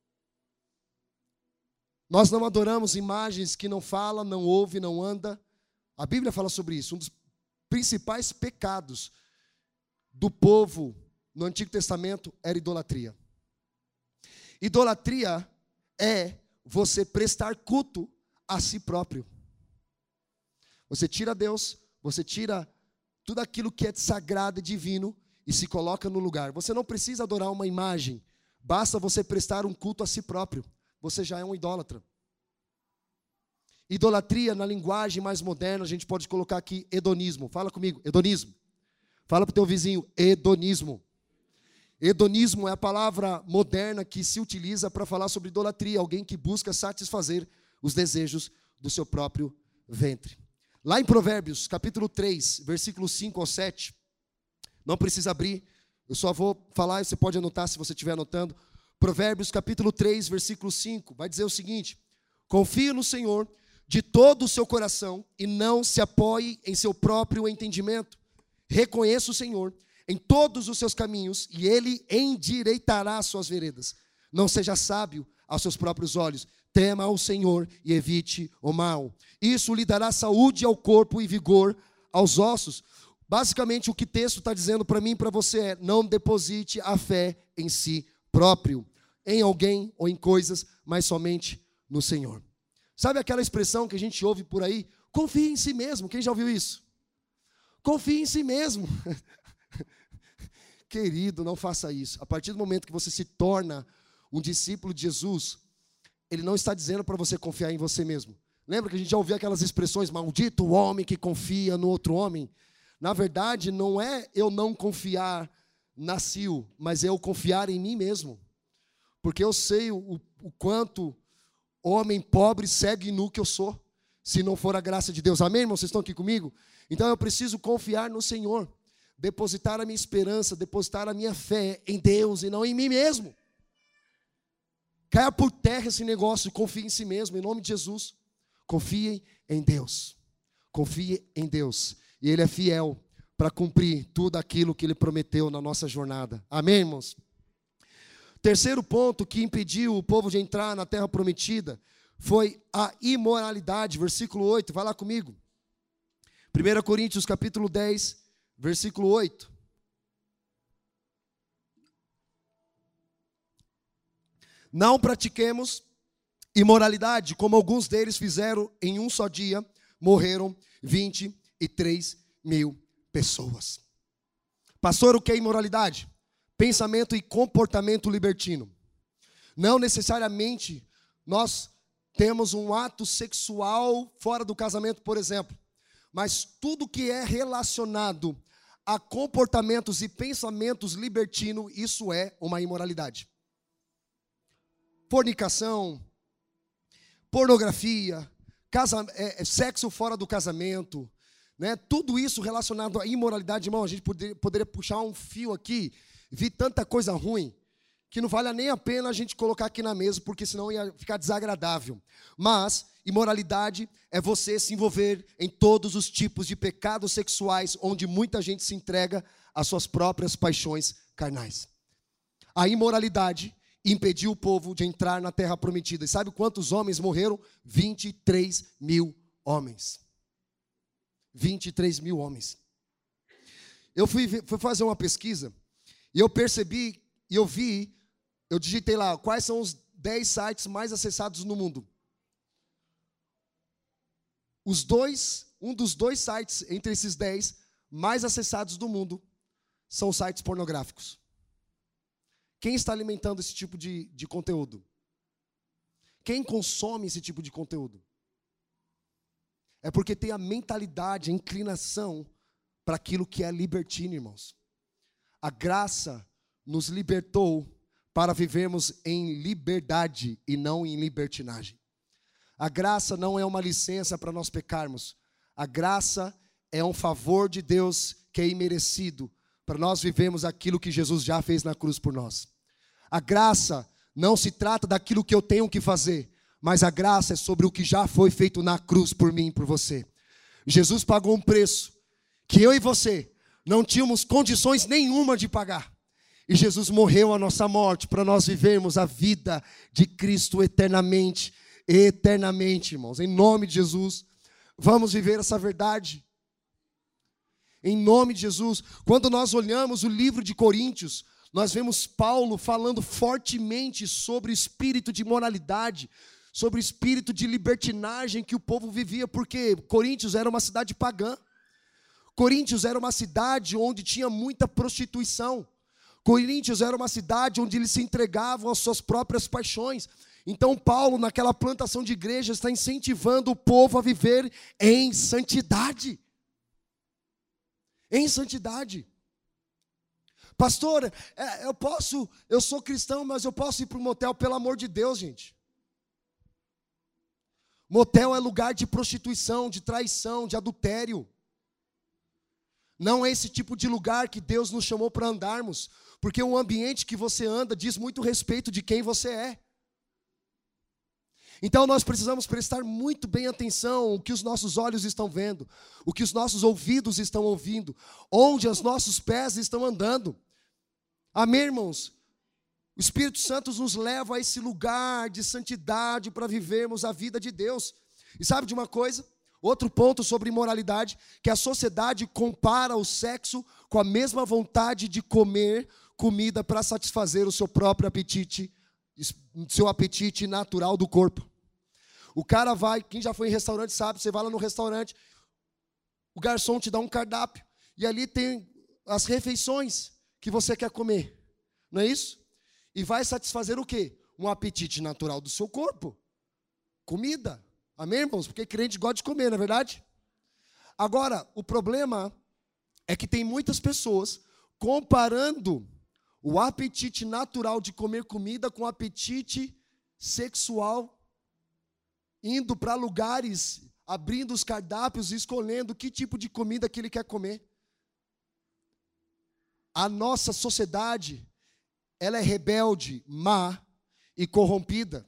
Speaker 1: Nós não adoramos imagens que não fala, não ouve, não anda. A Bíblia fala sobre isso. Um dos principais pecados do povo no Antigo Testamento era idolatria. Idolatria é você prestar culto a si próprio. Você tira Deus, você tira tudo aquilo que é sagrado e divino e se coloca no lugar. Você não precisa adorar uma imagem, basta você prestar um culto a si próprio. Você já é um idólatra. Idolatria, na linguagem mais moderna, a gente pode colocar aqui hedonismo. Fala comigo, hedonismo. Fala para o teu vizinho, hedonismo. Hedonismo é a palavra moderna que se utiliza para falar sobre idolatria, alguém que busca satisfazer os desejos do seu próprio ventre. Lá em Provérbios, capítulo três, versículos cinco ao sete, não precisa abrir, eu só vou falar e você pode anotar se você estiver anotando. Provérbios, capítulo três, versículo cinco, vai dizer o seguinte: confie no Senhor de todo o seu coração e não se apoie em seu próprio entendimento. Reconheça o Senhor em todos os seus caminhos e Ele endireitará as suas veredas. Não seja sábio aos seus próprios olhos. Tema ao Senhor e evite o mal. Isso lhe dará saúde ao corpo e vigor aos ossos. Basicamente, o que o texto está dizendo para mim e para você é: não deposite a fé em si próprio, em alguém ou em coisas, mas somente no Senhor. Sabe aquela expressão que a gente ouve por aí? Confie em si mesmo. Quem já ouviu isso? Confie em si mesmo. Querido, não faça isso. A partir do momento que você se torna um discípulo de Jesus, Ele não está dizendo para você confiar em você mesmo. Lembra que a gente já ouviu aquelas expressões: maldito o homem que confia no outro homem? Na verdade, não é eu não confiar na Sil, mas é eu confiar em mim mesmo. Porque eu sei o, o quanto homem pobre, cego e nu que eu sou, se não for a graça de Deus. Amém, irmãos? Vocês estão aqui comigo? Então eu preciso confiar no Senhor, depositar a minha esperança, depositar a minha fé em Deus e não em mim mesmo. Caia por terra esse negócio, confie em si mesmo, em nome de Jesus. Confie em Deus. Confie em Deus. E Ele é fiel para cumprir tudo aquilo que Ele prometeu na nossa jornada. Amém, irmãos? Terceiro ponto que impediu o povo de entrar na terra prometida foi a imoralidade. Versículo oito, vai lá comigo. primeira Coríntios capítulo dez, versículo oito. Não pratiquemos imoralidade, como alguns deles fizeram em um só dia, morreram vinte e três mil pessoas. Pastor, o que é imoralidade? Pensamento e comportamento libertino. Não necessariamente nós temos um ato sexual fora do casamento, por exemplo, mas tudo que é relacionado a comportamentos e pensamentos libertinos, isso é uma imoralidade. Fornicação, pornografia, casa, é, sexo fora do casamento, né? Tudo isso relacionado à imoralidade, irmão. A gente poderia, poderia puxar um fio aqui, vi tanta coisa ruim, que não vale nem a pena a gente colocar aqui na mesa, porque senão ia ficar desagradável. Mas imoralidade é você se envolver em todos os tipos de pecados sexuais, onde muita gente se entrega às suas próprias paixões carnais. A imoralidade impediu o povo de entrar na terra prometida. E sabe quantos homens morreram? vinte e três mil homens. vinte e três mil homens. Eu fui, fui fazer uma pesquisa e eu percebi, e eu vi, eu digitei lá, quais são os dez sites mais acessados no mundo. Os dois, um dos dois sites entre esses dez mais acessados do mundo são sites pornográficos. Quem está alimentando esse tipo de, de conteúdo? Quem consome esse tipo de conteúdo? É porque tem a mentalidade, a inclinação para aquilo que é libertino, irmãos. A graça nos libertou para vivermos em liberdade e não em libertinagem. A graça não é uma licença para nós pecarmos. A graça é um favor de Deus que é imerecido para nós vivermos aquilo que Jesus já fez na cruz por nós. A graça não se trata daquilo que eu tenho que fazer, mas a graça é sobre o que já foi feito na cruz por mim e por você. Jesus pagou um preço que eu e você não tínhamos condições nenhuma de pagar. E Jesus morreu a nossa morte para nós vivermos a vida de Cristo eternamente, eternamente, irmãos. Em nome de Jesus, vamos viver essa verdade. Em nome de Jesus. Quando nós olhamos o livro de Coríntios, nós vemos Paulo falando fortemente sobre o espírito de moralidade, sobre o espírito de libertinagem que o povo vivia, porque Coríntios era uma cidade pagã. Coríntios era uma cidade onde tinha muita prostituição. Coríntios era uma cidade onde eles se entregavam às suas próprias paixões. Então Paulo, naquela plantação de igrejas, está incentivando o povo a viver em santidade. Em santidade. Pastor, é, eu posso, eu sou cristão, mas eu posso ir para um motel, pelo amor de Deus, gente. Motel é lugar de prostituição, de traição, de adultério. Não é esse tipo de lugar que Deus nos chamou para andarmos, porque o ambiente que você anda diz muito respeito de quem você é. Então nós precisamos prestar muito bem atenção ao que os nossos olhos estão vendo, o que os nossos ouvidos estão ouvindo, onde os nossos pés estão andando. Amém, irmãos? O Espírito Santo nos leva a esse lugar de santidade para vivermos a vida de Deus. E sabe de uma coisa? Outro ponto sobre imoralidade, que a sociedade compara o sexo com a mesma vontade de comer comida para satisfazer o seu próprio apetite, seu apetite natural do corpo. O cara vai, quem já foi em restaurante sabe, você vai lá no restaurante, o garçom te dá um cardápio, e ali tem as refeições que você quer comer, não é isso? E vai satisfazer o quê? Um apetite natural do seu corpo. Comida. Amém, irmãos? Porque crente gosta de comer, não é verdade? Agora, o problema é que tem muitas pessoas comparando o apetite natural de comer comida com o apetite sexual, indo para lugares, abrindo os cardápios e escolhendo que tipo de comida que ele quer comer. A nossa sociedade, ela é rebelde, má e corrompida.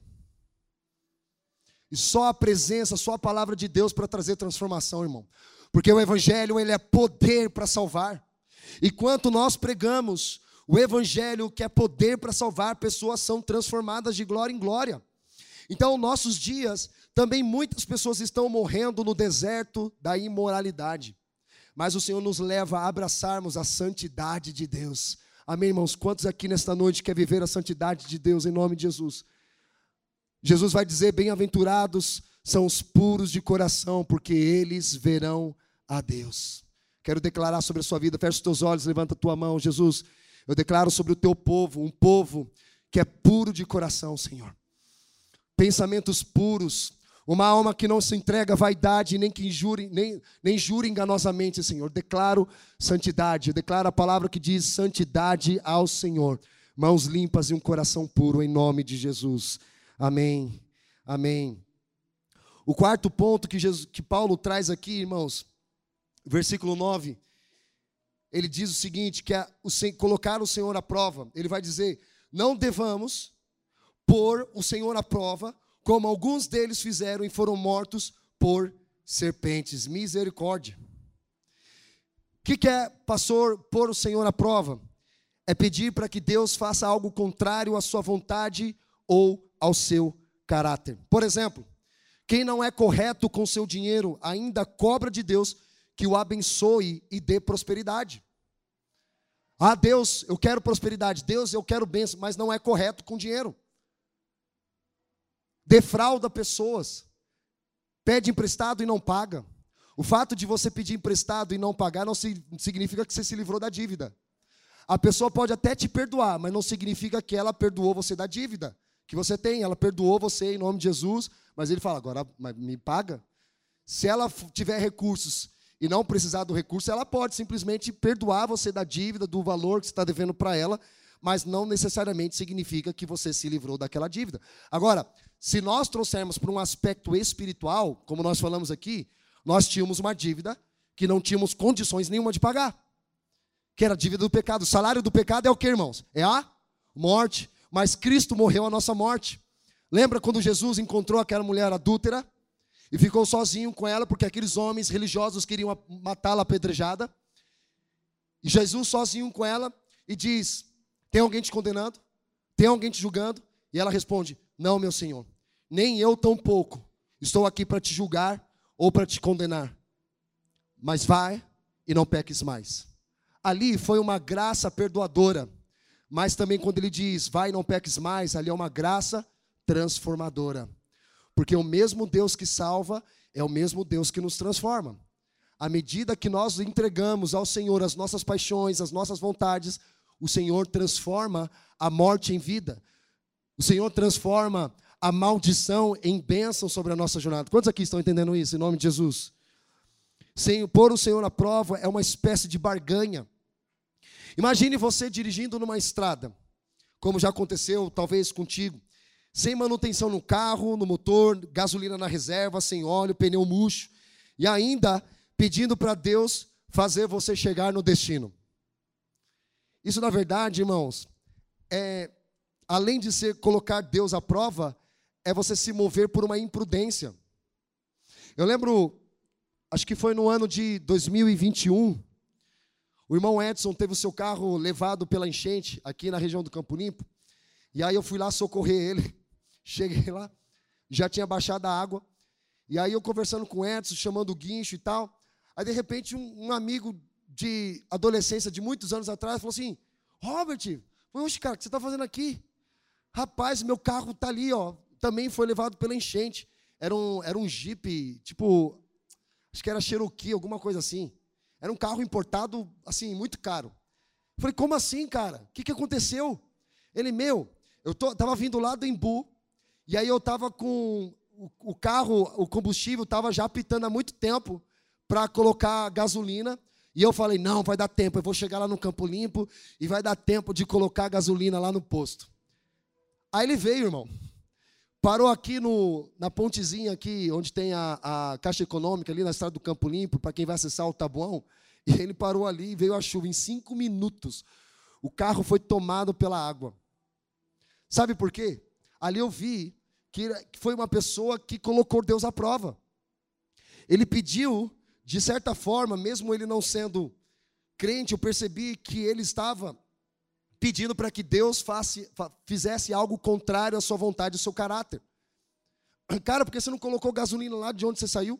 Speaker 1: E só a presença, só a palavra de Deus para trazer transformação, irmão. Porque o evangelho, ele é poder para salvar. E quanto nós pregamos o evangelho, que é poder para salvar, pessoas são transformadas de glória em glória. Então, nossos dias, também muitas pessoas estão morrendo no deserto da imoralidade. Mas o Senhor nos leva a abraçarmos a santidade de Deus. Amém, irmãos? Quantos aqui nesta noite querem viver a santidade de Deus em nome de Jesus? Jesus vai dizer, bem-aventurados são os puros de coração, porque eles verão a Deus. Quero declarar sobre a sua vida, fecha os teus olhos, levanta a tua mão, Jesus. Eu declaro sobre o teu povo, um povo que é puro de coração, Senhor. Pensamentos puros, uma alma que não se entrega à vaidade, nem que injure, nem, nem jure enganosamente, Senhor. Declaro santidade, eu declaro a palavra que diz santidade ao Senhor. Mãos limpas e um coração puro, em nome de Jesus. Amém, amém. O quarto ponto que, Jesus, que Paulo traz aqui, irmãos, versículo nove, ele diz o seguinte, que é o, colocar o Senhor à prova. Ele vai dizer, não devamos pôr o Senhor à prova como alguns deles fizeram e foram mortos por serpentes. Misericórdia. O que, que é, pastor, pôr o Senhor à prova? É pedir para que Deus faça algo contrário à sua vontade ou ao seu caráter. Por exemplo, quem não é correto com seu dinheiro ainda cobra de Deus que o abençoe e dê prosperidade. Ah, Deus, eu quero prosperidade. Deus, eu quero bênção, mas não é correto com dinheiro. Defrauda pessoas. Pede emprestado e não paga. O fato de você pedir emprestado e não pagar não significa que você se livrou da dívida. A pessoa pode até te perdoar, mas não significa que ela perdoou você da dívida que você tem. Ela perdoou você em nome de Jesus, mas ele fala, agora me paga. Se ela tiver recursos e não precisar do recurso, ela pode simplesmente perdoar você da dívida, do valor que você está devendo para ela, mas não necessariamente significa que você se livrou daquela dívida. Agora, se nós trouxermos para um aspecto espiritual, como nós falamos aqui, nós tínhamos uma dívida que não tínhamos condições nenhuma de pagar, que era a dívida do pecado. O salário do pecado é o que, irmãos? É a morte. Mas Cristo morreu a nossa morte. Lembra quando Jesus encontrou aquela mulher adúltera e ficou sozinho com ela porque aqueles homens religiosos queriam matá-la apedrejada? E Jesus sozinho com ela e diz, tem alguém te condenando? Tem alguém te julgando? E ela responde, não, meu Senhor, nem eu tampouco estou aqui para te julgar ou para te condenar. Mas vai e não peques mais. Ali foi uma graça perdoadora. Mas também quando ele diz, vai e não peques mais, ali é uma graça transformadora. Porque o mesmo Deus que salva é o mesmo Deus que nos transforma. À medida que nós entregamos ao Senhor as nossas paixões, as nossas vontades, o Senhor transforma a morte em vida. O Senhor transforma a maldição em bênção sobre a nossa jornada. Quantos aqui estão entendendo isso, em nome de Jesus? Sem pôr o Senhor à prova é uma espécie de barganha. Imagine você dirigindo numa estrada, como já aconteceu talvez contigo, sem manutenção no carro, no motor, gasolina na reserva, sem óleo, pneu murcho, e ainda pedindo para Deus fazer você chegar no destino. Isso, na verdade, irmãos, é, além de ser colocar Deus à prova, é você se mover por uma imprudência. Eu lembro, acho que foi no ano de dois mil e vinte e um, o irmão Edson teve o seu carro levado pela enchente aqui na região do Campo Limpo. E aí eu fui lá socorrer ele. Cheguei lá, já tinha baixado a água. E aí eu conversando com o Edson, chamando o guincho e tal. Aí de repente um, um amigo de adolescência de muitos anos atrás falou assim, Robert, oxe, cara, o que você está fazendo aqui? Rapaz, meu carro está ali, ó. Também foi levado pela enchente. Era um, era um Jeep, tipo, acho que era Cherokee, alguma coisa assim. Era um carro importado, assim, muito caro. Eu falei, como assim, cara? O que, que aconteceu? Ele, meu, eu estava vindo lá do Embu, e aí eu estava com o, o carro, o combustível estava já apitando há muito tempo para colocar gasolina, e eu falei, não, vai dar tempo, eu vou chegar lá no Campo Limpo, e vai dar tempo de colocar gasolina lá no posto. Aí ele veio, irmão, parou aqui no, na pontezinha aqui, onde tem a, a Caixa Econômica, ali na estrada do Campo Limpo, para quem vai acessar o Taboão, e ele parou ali e veio a chuva. Em cinco minutos, o carro foi tomado pela água. Sabe por quê? Ali eu vi que foi uma pessoa que colocou Deus à prova. Ele pediu, de certa forma, mesmo ele não sendo crente, eu percebi que ele estava pedindo para que Deus faça, fizesse algo contrário à sua vontade e ao seu caráter. Cara, por que você não colocou gasolina lá de onde você saiu?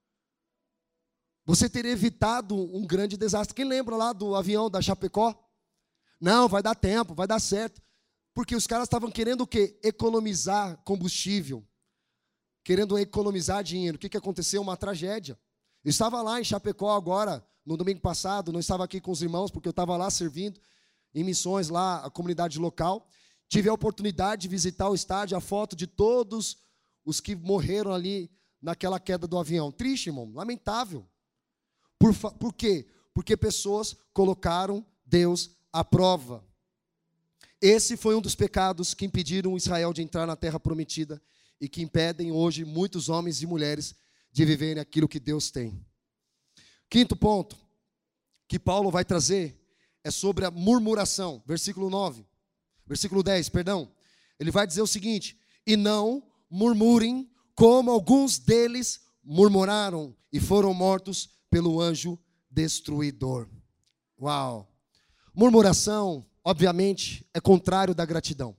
Speaker 1: Você teria evitado um grande desastre. Quem lembra lá do avião da Chapecó? Não, vai dar tempo, vai dar certo. Porque os caras estavam querendo o quê? Economizar combustível. Querendo economizar dinheiro. O que, que aconteceu? Uma tragédia. Eu estava lá em Chapecó agora, no domingo passado, não estava aqui com os irmãos, porque eu estava lá servindo em missões lá, a comunidade local. Tive a oportunidade de visitar o estádio, a foto de todos os que morreram ali naquela queda do avião. Triste, irmão, lamentável. Por, por quê? Porque pessoas colocaram Deus à prova. Esse foi um dos pecados que impediram Israel de entrar na terra prometida e que impedem hoje muitos homens e mulheres de viverem aquilo que Deus tem. Quinto ponto que Paulo vai trazer é sobre a murmuração, versículo nove, versículo dez, perdão. Ele vai dizer o seguinte: e não murmurem, como alguns deles murmuraram e foram mortos pelo anjo destruidor. Uau! Murmuração, obviamente, é contrário da gratidão.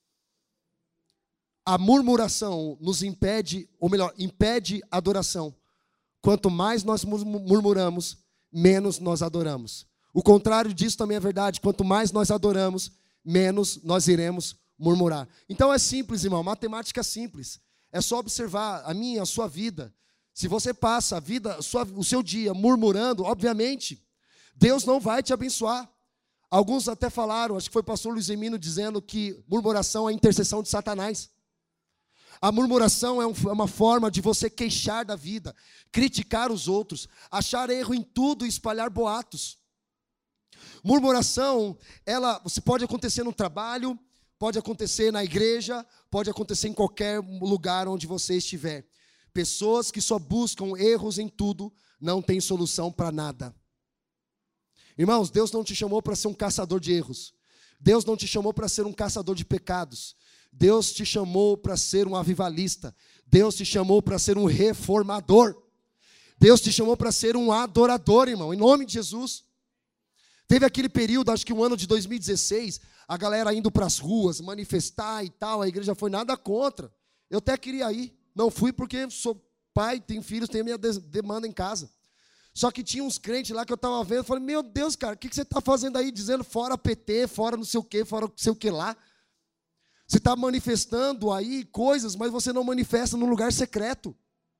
Speaker 1: A murmuração nos impede, ou melhor, impede a adoração. Quanto mais nós murmuramos, menos nós adoramos. O contrário disso também é verdade. Quanto mais nós adoramos, menos nós iremos murmurar. Então é simples, irmão, matemática simples. É só observar a minha, a sua vida. Se você passa a vida, a sua, o seu dia murmurando, obviamente, Deus não vai te abençoar. Alguns até falaram, acho que foi o pastor Luiz Emino dizendo que murmuração é a intercessão de Satanás. A murmuração é, um, é uma forma de você queixar da vida, criticar os outros, achar erro em tudo e espalhar boatos. Murmuração, ela você pode acontecer no trabalho, pode acontecer na igreja, pode acontecer em qualquer lugar onde você estiver. Pessoas que só buscam erros em tudo, não têm solução para nada. Irmãos, Deus não te chamou para ser um caçador de erros. Deus não te chamou para ser um caçador de pecados. Deus te chamou para ser um avivalista. Deus te chamou para ser um reformador. Deus te chamou para ser um adorador, irmão, em nome de Jesus. Teve aquele período, acho que o ano de dois mil e dezesseis, a galera indo para as ruas, manifestar e tal, a igreja foi nada contra. Eu até queria ir, não fui porque sou pai, tenho filhos, tenho minha demanda em casa. Só que tinha uns crentes lá que eu estava vendo, eu falei, meu Deus, cara, o que, que você está fazendo aí, dizendo fora P T, fora não sei o que, fora não sei o que lá. Você está manifestando aí coisas, mas você não manifesta num lugar secreto.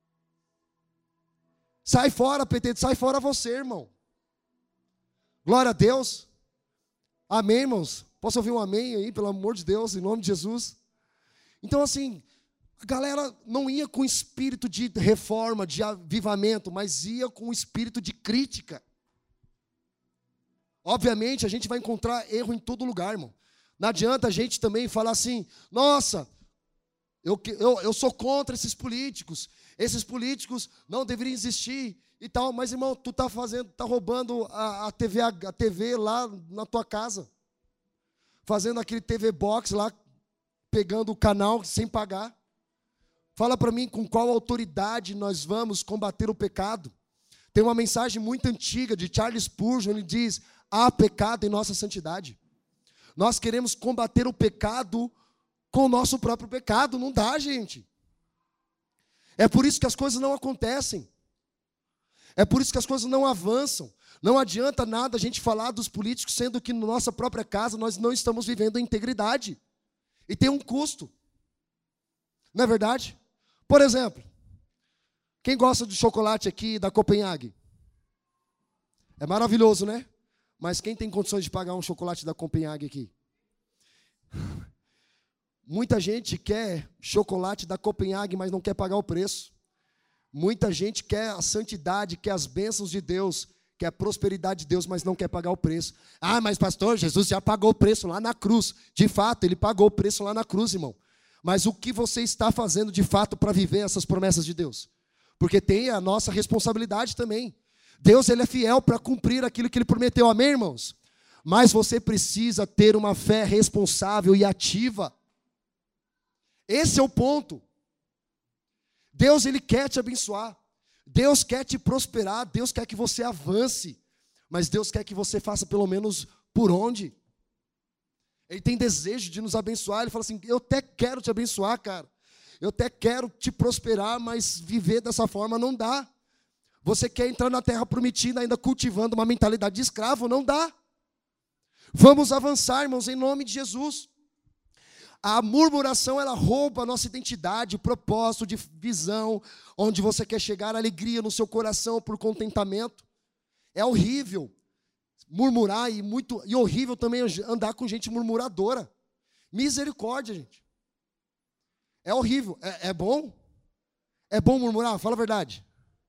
Speaker 1: Sai fora, P T, sai fora você, irmão. Glória a Deus. Amém, irmãos? Posso ouvir um amém aí, pelo amor de Deus, em nome de Jesus? Então, assim, a galera não ia com espírito de reforma, de avivamento, mas ia com espírito de crítica. Obviamente, a gente vai encontrar erro em todo lugar, irmão. Não adianta a gente também falar assim, nossa, eu, eu, eu sou contra esses políticos, esses políticos não deveriam existir e tal, mas, irmão, tu está fazendo, tá roubando a, a, T V, a T V lá na tua casa, fazendo aquele T V Box lá, pegando o canal sem pagar. Fala para mim com qual autoridade nós vamos combater o pecado. Tem uma mensagem muito antiga de Charles Spurgeon, ele diz, há pecado em nossa santidade. Nós queremos combater o pecado com o nosso próprio pecado. Não dá, gente. É por isso que as coisas não acontecem. É por isso que as coisas não avançam. Não adianta nada a gente falar dos políticos, sendo que na nossa própria casa nós não estamos vivendo a integridade. E tem um custo. Não é verdade? Por exemplo, quem gosta de chocolate aqui da Copenhague? É maravilhoso, né? Mas quem tem condições de pagar um chocolate da Copenhague aqui? Muita gente quer chocolate da Copenhague, mas não quer pagar o preço. Muita gente quer a santidade, quer as bênçãos de Deus, quer a prosperidade de Deus, mas não quer pagar o preço. Ah, mas pastor, Jesus já pagou o preço lá na cruz. De fato, ele pagou o preço lá na cruz, irmão. Mas o que você está fazendo de fato para viver essas promessas de Deus? Porque tem a nossa responsabilidade também. Deus, ele é fiel para cumprir aquilo que ele prometeu, amém, irmãos? Mas você precisa ter uma fé responsável e ativa. Esse é o ponto. Deus, ele quer te abençoar. Deus quer te prosperar. Deus quer que você avance. Mas Deus quer que você faça pelo menos por onde. Ele tem desejo de nos abençoar. Ele fala assim, eu até quero te abençoar, cara. Eu até quero te prosperar, mas viver dessa forma não dá. Você quer entrar na terra prometida ainda cultivando uma mentalidade de escravo? Não dá. Vamos avançar, irmãos, em nome de Jesus. A murmuração, ela rouba a nossa identidade, o propósito de visão, onde você quer chegar, a alegria no seu coração por contentamento. É horrível murmurar e, muito, e horrível também andar com gente murmuradora. Misericórdia, gente. É horrível. É, é bom? É bom murmurar? Fala a verdade.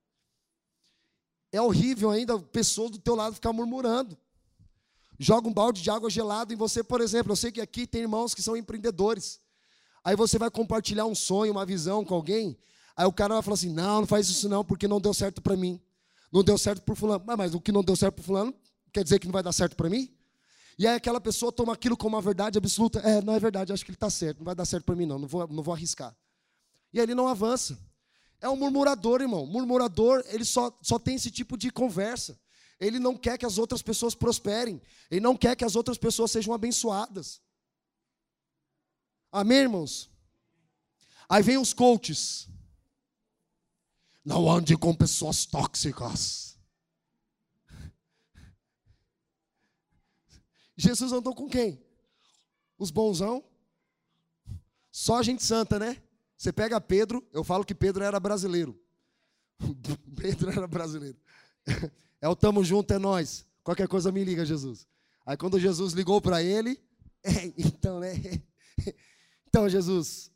Speaker 1: É horrível ainda a pessoa do teu lado ficar murmurando. Joga um balde de água gelada em você, por exemplo. Eu sei que aqui tem irmãos que são empreendedores. Aí você vai compartilhar um sonho, uma visão com alguém. Aí o cara vai falar assim, não, não faz isso não, porque não deu certo para mim. Não deu certo por fulano. Mas, mas o que não deu certo para fulano, quer dizer que não vai dar certo para mim? E aí aquela pessoa toma aquilo como uma verdade absoluta. É, não é verdade, acho que ele está certo. Não vai dar certo para mim não, não vou, não vou arriscar. E ele não avança. É um murmurador, irmão. Murmurador, ele só, só tem esse tipo de conversa. Ele não quer que as outras pessoas prosperem. Ele não quer que as outras pessoas sejam abençoadas. Amém, irmãos? Aí vem os coaches. Não ande com pessoas tóxicas. Jesus andou com quem? Os bonzão? Só gente santa, né? Você pega Pedro, eu falo que Pedro era brasileiro. Pedro era brasileiro. É o tamo junto, é nós. Qualquer coisa me liga, Jesus. Aí quando Jesus ligou para ele, é, então, né? Então, Jesus,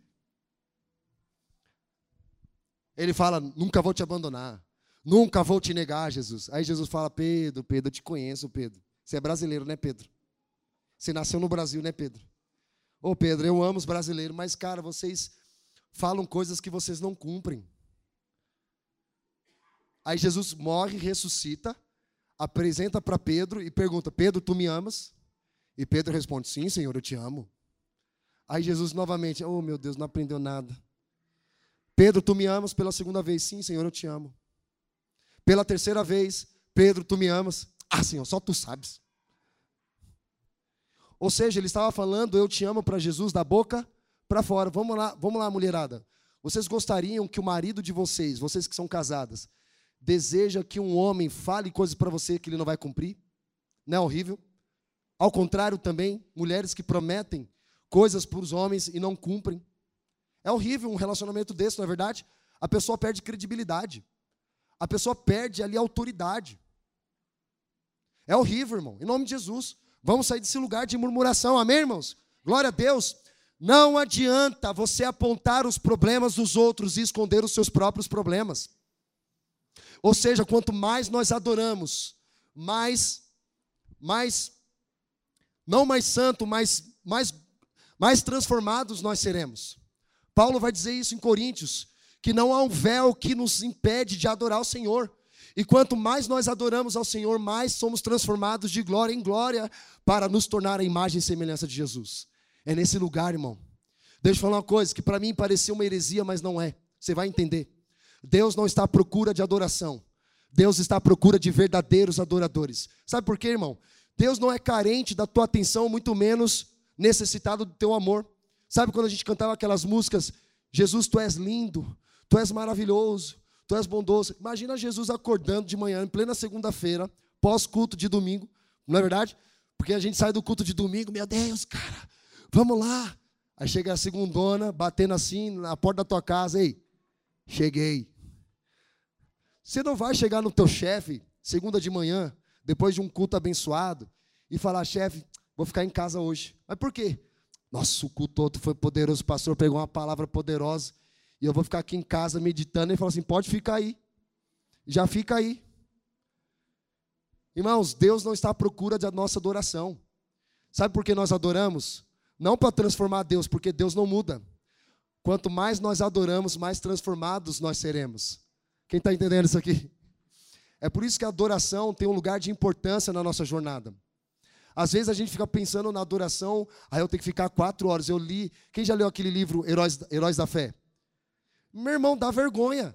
Speaker 1: ele fala, nunca vou te abandonar. Nunca vou te negar, Jesus. Aí Jesus fala, Pedro, Pedro, eu te conheço, Pedro. Você é brasileiro, né, Pedro? Você nasceu no Brasil, né, Pedro? Ô, Pedro, eu amo os brasileiros, mas, cara, vocês falam coisas que vocês não cumprem. Aí Jesus morre, ressuscita, apresenta para Pedro e pergunta, Pedro, tu me amas? E Pedro responde, sim, Senhor, eu te amo. Aí Jesus novamente, oh, meu Deus, não aprendeu nada. Pedro, tu me amas pela segunda vez? Sim, Senhor, eu te amo. Pela terceira vez, Pedro, tu me amas? Ah, Senhor, só tu sabes. Ou seja, ele estava falando, eu te amo para Jesus da boca para fora. Vamos lá, vamos lá, mulherada. Vocês gostariam que o marido de vocês, vocês que são casadas, deseja que um homem fale coisas para você que ele não vai cumprir? Não é horrível? Ao contrário também, mulheres que prometem coisas para os homens e não cumprem. É horrível um relacionamento desse, não é verdade? A pessoa perde credibilidade. A pessoa perde ali a autoridade. É horrível, irmão. Em nome de Jesus. Vamos sair desse lugar de murmuração. Amém, irmãos? Glória a Deus. Não adianta você apontar os problemas dos outros e esconder os seus próprios problemas. Ou seja, quanto mais nós adoramos, mais, mais, não mais santo, mais, mais, mais transformados nós seremos. Paulo vai dizer isso em Coríntios, que não há um véu que nos impede de adorar o Senhor. E quanto mais nós adoramos ao Senhor, mais somos transformados de glória em glória para nos tornar a imagem e semelhança de Jesus. É nesse lugar, irmão. Deixa eu falar uma coisa que para mim parecia uma heresia, mas não é. Você vai entender. Deus não está à procura de adoração. Deus está à procura de verdadeiros adoradores. Sabe por quê, irmão? Deus não é carente da tua atenção, muito menos necessitado do teu amor. Sabe quando a gente cantava aquelas músicas, Jesus, tu és lindo, tu és maravilhoso, tu és bondoso. Imagina Jesus acordando de manhã, em plena segunda-feira, pós-culto de domingo, não é verdade? Porque a gente sai do culto de domingo, meu Deus, cara, vamos lá. Aí chega a segundona, batendo assim na porta da tua casa, ei, cheguei. Você não vai chegar no teu chefe, segunda de manhã, depois de um culto abençoado, e falar, chefe, vou ficar em casa hoje. Mas por quê? Nossa, o culto todo foi poderoso, o pastor pegou uma palavra poderosa, e eu vou ficar aqui em casa meditando, e ele falou assim, pode ficar aí, já fica aí. Irmãos, Deus não está à procura da nossa adoração. Sabe por que nós adoramos? Não para transformar Deus, porque Deus não muda. Quanto mais nós adoramos, mais transformados nós seremos. Quem está entendendo isso aqui? É por isso que a adoração tem um lugar de importância na nossa jornada. Às vezes a gente fica pensando na adoração, aí eu tenho que ficar quatro horas. Eu li, quem já leu aquele livro Heróis, Heróis da Fé? Meu irmão, dá vergonha.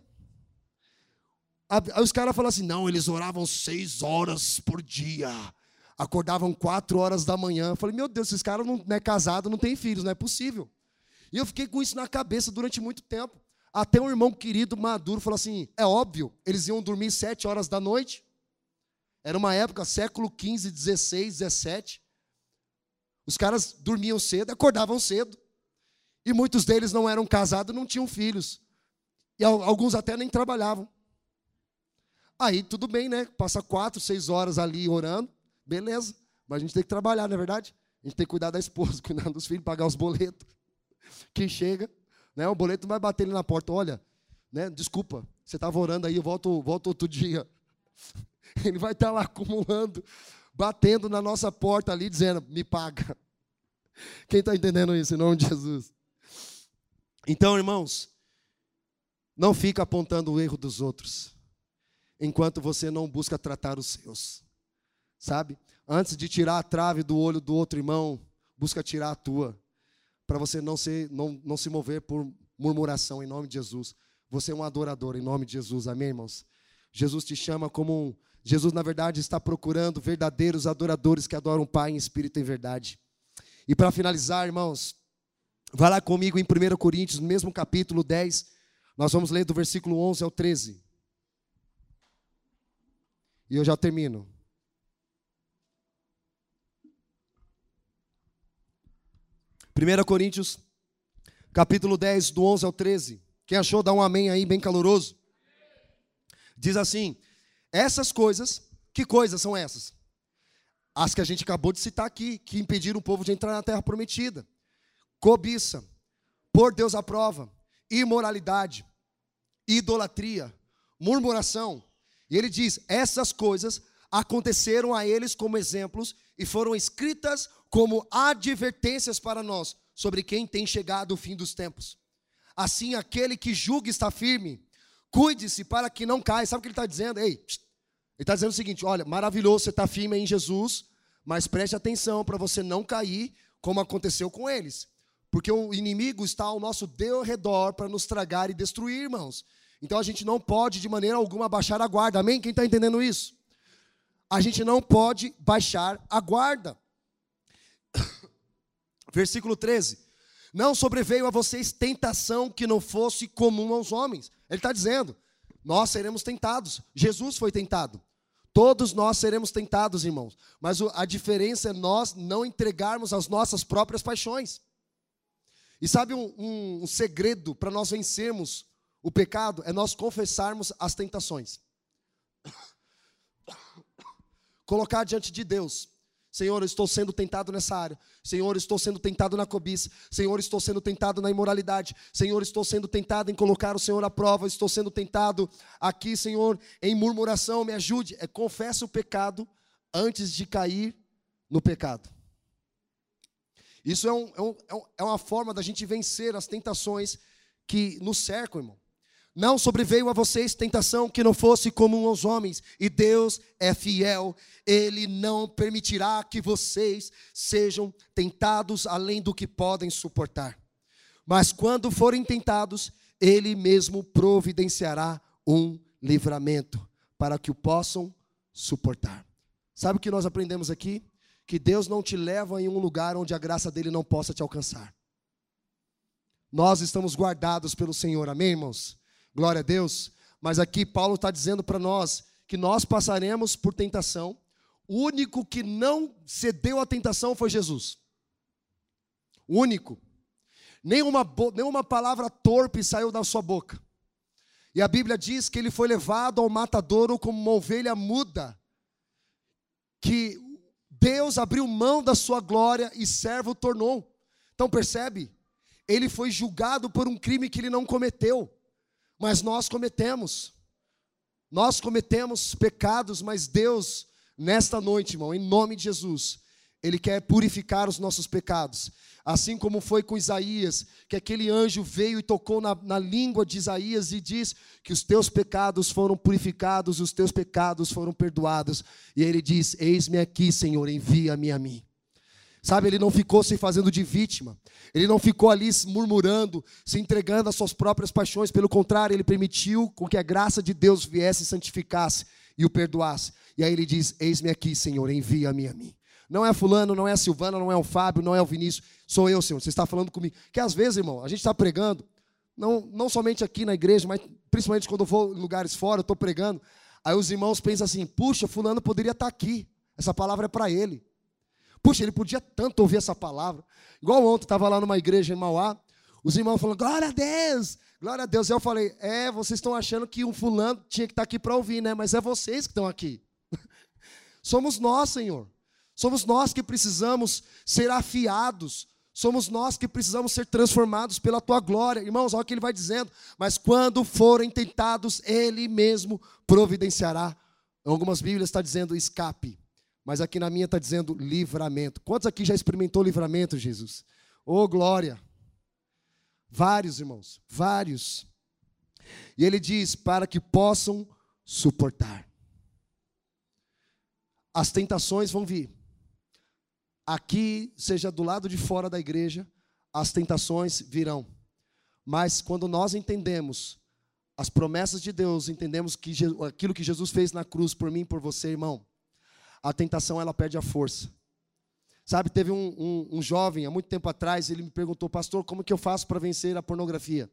Speaker 1: Aí os caras falam assim, não, eles oravam seis horas por dia, acordavam quatro horas da manhã. Eu falei, meu Deus, esses caras não, não é casado, não tem filhos, não é possível. E eu fiquei com isso na cabeça durante muito tempo. Até um irmão querido, maduro, falou assim, é óbvio, eles iam dormir sete horas da noite. Era uma época, século quinze, dezesseis, dezessete. Os caras dormiam cedo, acordavam cedo. E muitos deles não eram casados, não tinham filhos. E alguns até nem trabalhavam. Aí tudo bem, né? Passa quatro, seis horas ali orando, beleza. Mas a gente tem que trabalhar, não é verdade? A gente tem que cuidar da esposa, cuidar dos filhos, pagar os boletos. Quem chega, né? O boleto não vai bater ele na porta, olha, né? Desculpa, você estava orando aí, eu volto, volto outro dia. Ele vai estar lá acumulando, batendo na nossa porta ali, dizendo, me paga. Quem está entendendo isso, em nome de Jesus? Então, irmãos, não fica apontando o erro dos outros, enquanto você não busca tratar os seus. Sabe? Antes de tirar a trave do olho do outro irmão, busca tirar a tua, para você não se, não, não se mover por murmuração, em nome de Jesus. Você é um adorador, em nome de Jesus, amém, irmãos? Jesus te chama como um... Jesus, na verdade, está procurando verdadeiros adoradores que adoram o Pai em espírito e em verdade. E para finalizar, irmãos, vai lá comigo em primeira Coríntios, no mesmo capítulo dez, nós vamos ler do versículo onze ao treze. E eu já termino. primeira Coríntios, capítulo dez, do onze ao treze. Quem achou, dá um amém aí, bem caloroso. Diz assim: essas coisas, que coisas são essas? As que a gente acabou de citar aqui, que impediram o povo de entrar na terra prometida. Cobiça, por Deus à prova, imoralidade, idolatria, murmuração. E ele diz, essas coisas aconteceram a eles como exemplos e foram escritas como advertências para nós, sobre quem tem chegado o fim dos tempos. Assim, aquele que julga está firme, cuide-se para que não caia. Sabe o que ele está dizendo? Ei, ele está dizendo o seguinte, olha, maravilhoso, você está firme em Jesus, mas preste atenção para você não cair, como aconteceu com eles. Porque o inimigo está ao nosso derredor para nos tragar e destruir, irmãos. Então a gente não pode de maneira alguma baixar a guarda, amém? Quem está entendendo isso? A gente não pode baixar a guarda. Versículo treze. Não sobreveio a vocês tentação que não fosse comum aos homens. Ele está dizendo, nós seremos tentados. Jesus foi tentado. Todos nós seremos tentados, irmãos. Mas a diferença é nós não entregarmos as nossas próprias paixões. E sabe um, um, um segredo para nós vencermos o pecado? É nós confessarmos as tentações. Colocar diante de Deus. Senhor, eu estou sendo tentado nessa área. Senhor, eu estou sendo tentado na cobiça. Senhor, eu estou sendo tentado na imoralidade. Senhor, eu estou sendo tentado em colocar o Senhor à prova. Estou sendo tentado aqui, Senhor, em murmuração. Me ajude. É, confessa o pecado antes de cair no pecado. Isso é, um, é, um, é uma forma da gente vencer as tentações que nos cercam, irmão. Não sobreveio a vocês tentação que não fosse comum aos homens, e Deus é fiel, Ele não permitirá que vocês sejam tentados além do que podem suportar. Mas quando forem tentados, Ele mesmo providenciará um livramento, para que o possam suportar. Sabe o que nós aprendemos aqui? Que Deus não te leva em um lugar onde a graça dEle não possa te alcançar. Nós estamos guardados pelo Senhor, amém, irmãos? Glória a Deus. Mas aqui Paulo está dizendo para nós que nós passaremos por tentação. O único que não cedeu à tentação foi Jesus. O único. Nenhuma, nenhuma palavra torpe saiu da sua boca. E a Bíblia diz que ele foi levado ao matadouro como uma ovelha muda. Que Deus abriu mão da sua glória e servo o tornou. Então percebe? Ele foi julgado por um crime que ele não cometeu. Mas nós cometemos, nós cometemos pecados, mas Deus, nesta noite, irmão, em nome de Jesus, Ele quer purificar os nossos pecados. Assim como foi com Isaías, que aquele anjo veio e tocou na, na língua de Isaías e diz que os teus pecados foram purificados, os teus pecados foram perdoados. E ele diz, eis-me aqui, Senhor, envia-me a mim. Sabe, ele não ficou se fazendo de vítima. Ele não ficou ali murmurando, se entregando às suas próprias paixões. Pelo contrário, ele permitiu com que a graça de Deus viesse e santificasse e o perdoasse. E aí ele diz, eis-me aqui, Senhor, envia-me a mim. Não é fulano, não é a Silvana, não é o Fábio, não é o Vinícius. Sou eu, Senhor, você está falando comigo. Que às vezes, irmão, a gente está pregando, não, não somente aqui na igreja, mas principalmente quando eu vou em lugares fora, eu estou pregando. Aí os irmãos pensam assim, puxa, fulano poderia estar aqui. Essa palavra é para ele. Puxa, ele podia tanto ouvir essa palavra. Igual ontem, estava lá numa igreja em Mauá, os irmãos falando, glória a Deus, glória a Deus. E eu falei, é, vocês estão achando que um fulano tinha que estar aqui para ouvir, né? Mas é vocês que estão aqui. Somos nós, Senhor. Somos nós que precisamos ser afiados. Somos nós que precisamos ser transformados pela Tua glória. Irmãos, olha o que ele vai dizendo. Mas quando forem tentados, Ele mesmo providenciará. Em algumas Bíblias está dizendo escape. Mas aqui na minha está dizendo livramento. Quantos aqui já experimentou livramento, Jesus? Oh, glória! Vários, irmãos, vários. E ele diz, para que possam suportar. As tentações vão vir. Aqui, seja do lado de fora da igreja, as tentações virão. Mas quando nós entendemos as promessas de Deus, entendemos que aquilo que Jesus fez na cruz por mim e por você, irmão, a tentação ela perde a força. Sabe, teve um, um, um jovem, há muito tempo atrás, ele me perguntou: pastor, como que eu faço para vencer a pornografia?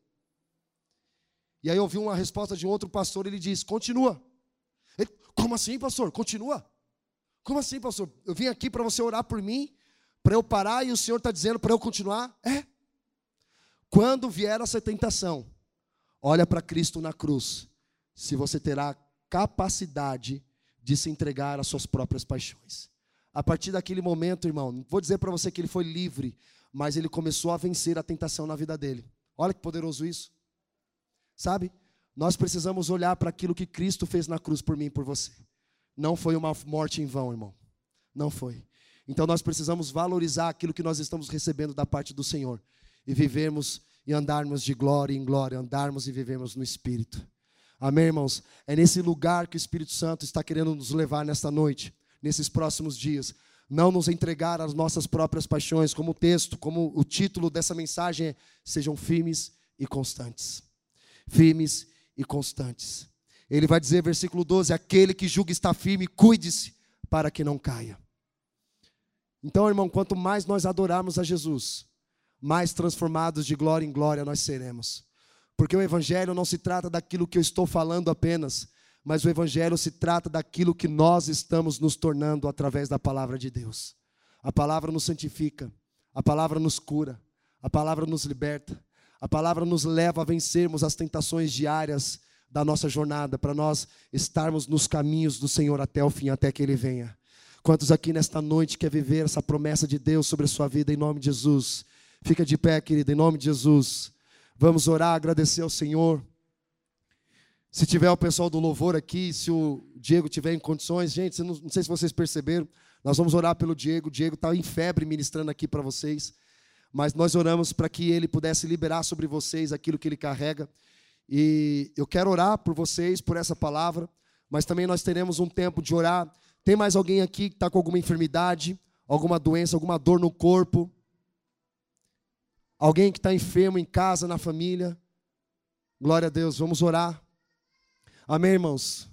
Speaker 1: E aí eu ouvi uma resposta de um outro pastor, ele disse: continua. Ele, como assim, pastor? Continua? Como assim, pastor? Eu vim aqui para você orar por mim, para eu parar, e o Senhor está dizendo para eu continuar? É. Quando vier essa tentação, olha para Cristo na cruz, se você terá capacidade de se entregar às suas próprias paixões. A partir daquele momento, irmão, não vou dizer para você que ele foi livre, mas ele começou a vencer a tentação na vida dele. Olha que poderoso isso. Sabe? Nós precisamos olhar para aquilo que Cristo fez na cruz por mim e por você. Não foi uma morte em vão, irmão. Não foi. Então nós precisamos valorizar aquilo que nós estamos recebendo da parte do Senhor. E vivermos e andarmos de glória em glória, andarmos e vivermos no Espírito. Amém, irmãos? É nesse lugar que o Espírito Santo está querendo nos levar nesta noite, nesses próximos dias. Não nos entregar às nossas próprias paixões, como o texto, como o título dessa mensagem é: sejam firmes e constantes. Firmes e constantes. Ele vai dizer, versículo doze: aquele que julga está firme, cuide-se para que não caia. Então, irmão, quanto mais nós adorarmos a Jesus, mais transformados de glória em glória nós seremos. Porque o Evangelho não se trata daquilo que eu estou falando apenas, mas o Evangelho se trata daquilo que nós estamos nos tornando através da palavra de Deus. A palavra nos santifica, a palavra nos cura, a palavra nos liberta, a palavra nos leva a vencermos as tentações diárias da nossa jornada, para nós estarmos nos caminhos do Senhor até o fim, até que Ele venha. Quantos aqui nesta noite quer viver essa promessa de Deus sobre a sua vida, em nome de Jesus? Fica de pé, querido, em nome de Jesus. Vamos orar, agradecer ao Senhor. Se tiver o pessoal do louvor aqui, se o Diego tiver em condições, gente, não, não sei se vocês perceberam, nós vamos orar pelo Diego. O Diego está em febre ministrando aqui para vocês, mas nós oramos para que ele pudesse liberar sobre vocês aquilo que ele carrega. E eu quero orar por vocês, por essa palavra, mas também nós teremos um tempo de orar. Tem mais alguém aqui que está com alguma enfermidade, alguma doença, alguma dor no corpo? Alguém que está enfermo em casa, na família? Glória a Deus, vamos orar. Amém, irmãos?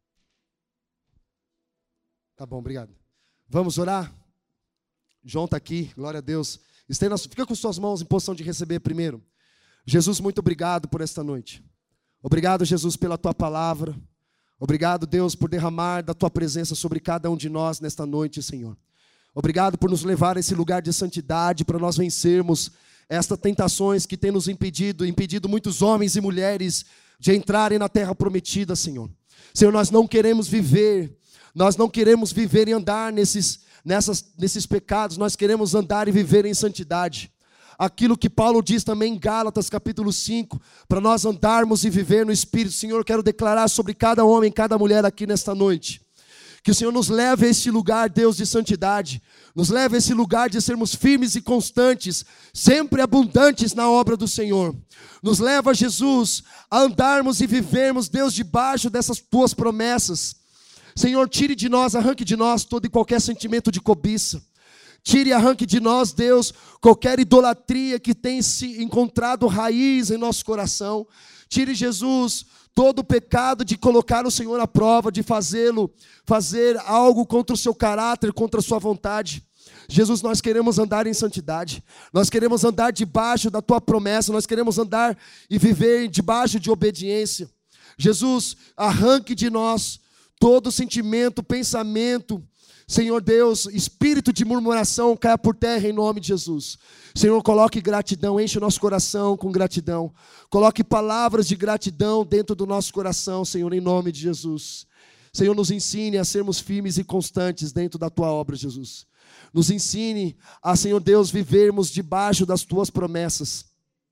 Speaker 1: Tá bom, obrigado. Vamos orar? João está aqui, glória a Deus. Estenda, fica com suas mãos em posição de receber primeiro. Jesus, muito obrigado por esta noite. Obrigado, Jesus, pela Tua palavra. Obrigado, Deus, por derramar da Tua presença sobre cada um de nós nesta noite, Senhor. Obrigado por nos levar a esse lugar de santidade, para nós vencermos estas tentações que têm nos impedido, impedido muitos homens e mulheres de entrarem na terra prometida, Senhor. Senhor, nós não queremos viver, nós não queremos viver e andar nesses, nessas, nesses pecados, nós queremos andar e viver em santidade. Aquilo que Paulo diz também em Gálatas capítulo cinco, para nós andarmos e viver no Espírito. Senhor, eu quero declarar sobre cada homem, cada mulher aqui nesta noite, que o Senhor nos leve a este lugar, Deus, de santidade, nos leve a esse lugar de sermos firmes e constantes, sempre abundantes na obra do Senhor. Nos leva, Jesus, a andarmos e vivermos, Deus, debaixo dessas Tuas promessas. Senhor, tire de nós, arranque de nós todo e qualquer sentimento de cobiça. Tire e arranque de nós, Deus, qualquer idolatria que tenha se encontrado raiz em nosso coração. Tire, Jesus, todo o pecado de colocar o Senhor à prova, de fazê-lo, fazer algo contra o seu caráter, contra a sua vontade. Jesus, nós queremos andar em santidade, nós queremos andar debaixo da Tua promessa, nós queremos andar e viver debaixo de obediência. Jesus, arranque de nós todo sentimento, pensamento, Senhor Deus, espírito de murmuração caia por terra em nome de Jesus. Senhor, coloque gratidão, enche o nosso coração com gratidão. Coloque palavras de gratidão dentro do nosso coração, Senhor, em nome de Jesus. Senhor, nos ensine a sermos firmes e constantes dentro da Tua obra, Jesus. Nos ensine a, Senhor Deus, vivermos debaixo das Tuas promessas.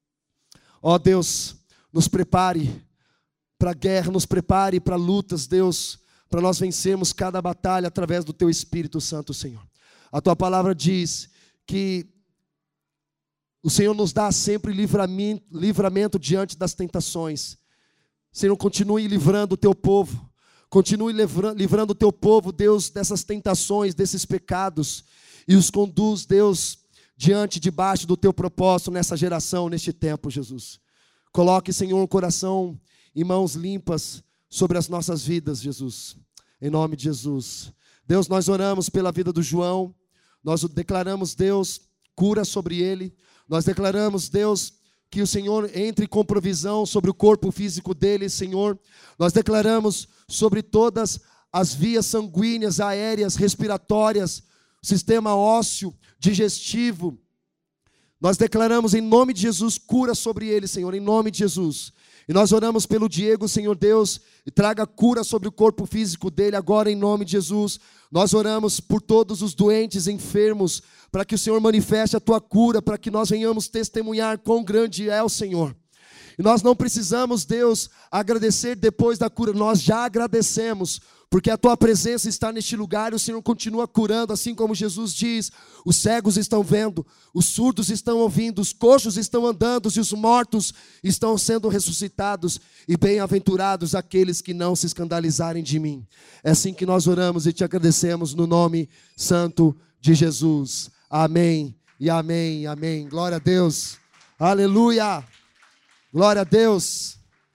Speaker 1: Ó Deus, nos prepare para a guerra, nos prepare para lutas, Deus, para nós vencermos cada batalha através do Teu Espírito Santo, Senhor. A Tua palavra diz que o Senhor nos dá sempre livramento, livramento diante das tentações. Senhor, continue livrando o Teu povo. Continue livrando o Teu povo, Deus, dessas tentações, desses pecados. E os conduz, Deus, diante, debaixo do Teu propósito nessa geração, neste tempo, Jesus. Coloque, Senhor, um coração e mãos limpas sobre as nossas vidas, Jesus. Em nome de Jesus. Deus, nós oramos pela vida do João. Nós declaramos, Deus, cura sobre ele. Nós declaramos, Deus, que o Senhor entre com provisão sobre o corpo físico dele, Senhor. Nós declaramos sobre todas as vias sanguíneas, aéreas, respiratórias, sistema ósseo, digestivo. Nós declaramos em nome de Jesus cura sobre ele, Senhor, em nome de Jesus. E nós oramos pelo Diego, Senhor Deus, e traga cura sobre o corpo físico dele agora em nome de Jesus. Nós oramos por todos os doentes, enfermos, para que o Senhor manifeste a tua cura, para que nós venhamos testemunhar quão grande é o Senhor. E nós não precisamos, Deus, agradecer depois da cura, nós já agradecemos, porque a tua presença está neste lugar e o Senhor continua curando, assim como Jesus diz, os cegos estão vendo, os surdos estão ouvindo, os coxos estão andando e os mortos estão sendo ressuscitados, e bem-aventurados aqueles que não se escandalizarem de mim. É assim que nós oramos e te agradecemos no nome santo de Jesus. Amém e amém, amém. Glória a Deus. Aleluia. Glória a Deus.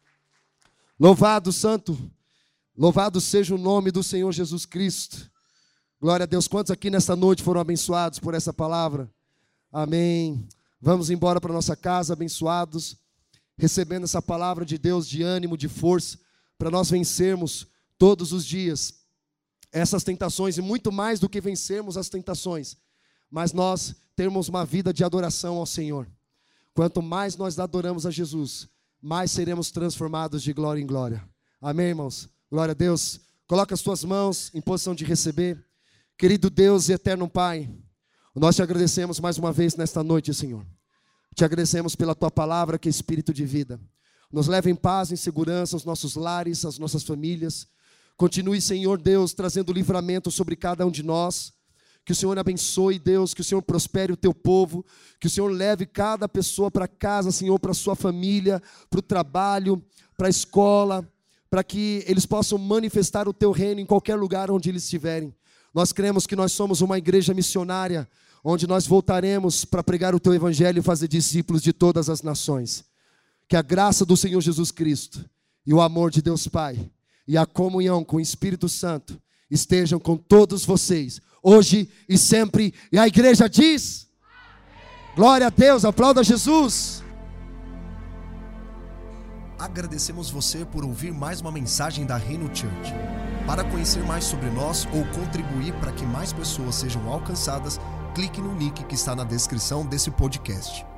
Speaker 1: Louvado santo. Louvado seja o nome do Senhor Jesus Cristo. Glória a Deus. Quantos aqui nesta noite foram abençoados por essa palavra? Amém. Vamos embora para nossa casa abençoados, recebendo essa palavra de Deus de ânimo, de força, para nós vencermos todos os dias essas tentações, e muito mais do que vencermos as tentações, mas nós termos uma vida de adoração ao Senhor. Quanto mais nós adoramos a Jesus, mais seremos transformados de glória em glória. Amém, irmãos? Glória a Deus. Coloca as tuas mãos em posição de receber. Querido Deus e eterno Pai, nós te agradecemos mais uma vez nesta noite, Senhor. Te agradecemos pela tua palavra, que é espírito de vida. Nos leva em paz, em segurança aos nossos lares, às nossas famílias. Continue, Senhor Deus, trazendo livramento sobre cada um de nós. Que o Senhor abençoe, Deus, que o Senhor prospere o teu povo, que o Senhor leve cada pessoa para casa, Senhor, para a sua família, para o trabalho, para a escola, para que eles possam manifestar o teu reino em qualquer lugar onde eles estiverem. Nós cremos que nós somos uma igreja missionária, onde nós voltaremos para pregar o teu evangelho e fazer discípulos de todas as nações. Que a graça do Senhor Jesus Cristo e o amor de Deus Pai e a comunhão com o Espírito Santo estejam com todos vocês, hoje e sempre. E a igreja diz: amém. Glória a Deus, aplauda Jesus.
Speaker 3: Agradecemos você por ouvir mais uma mensagem da Reino Church. Para conhecer mais sobre nós ou contribuir para que mais pessoas sejam alcançadas, clique no link que está na descrição desse podcast.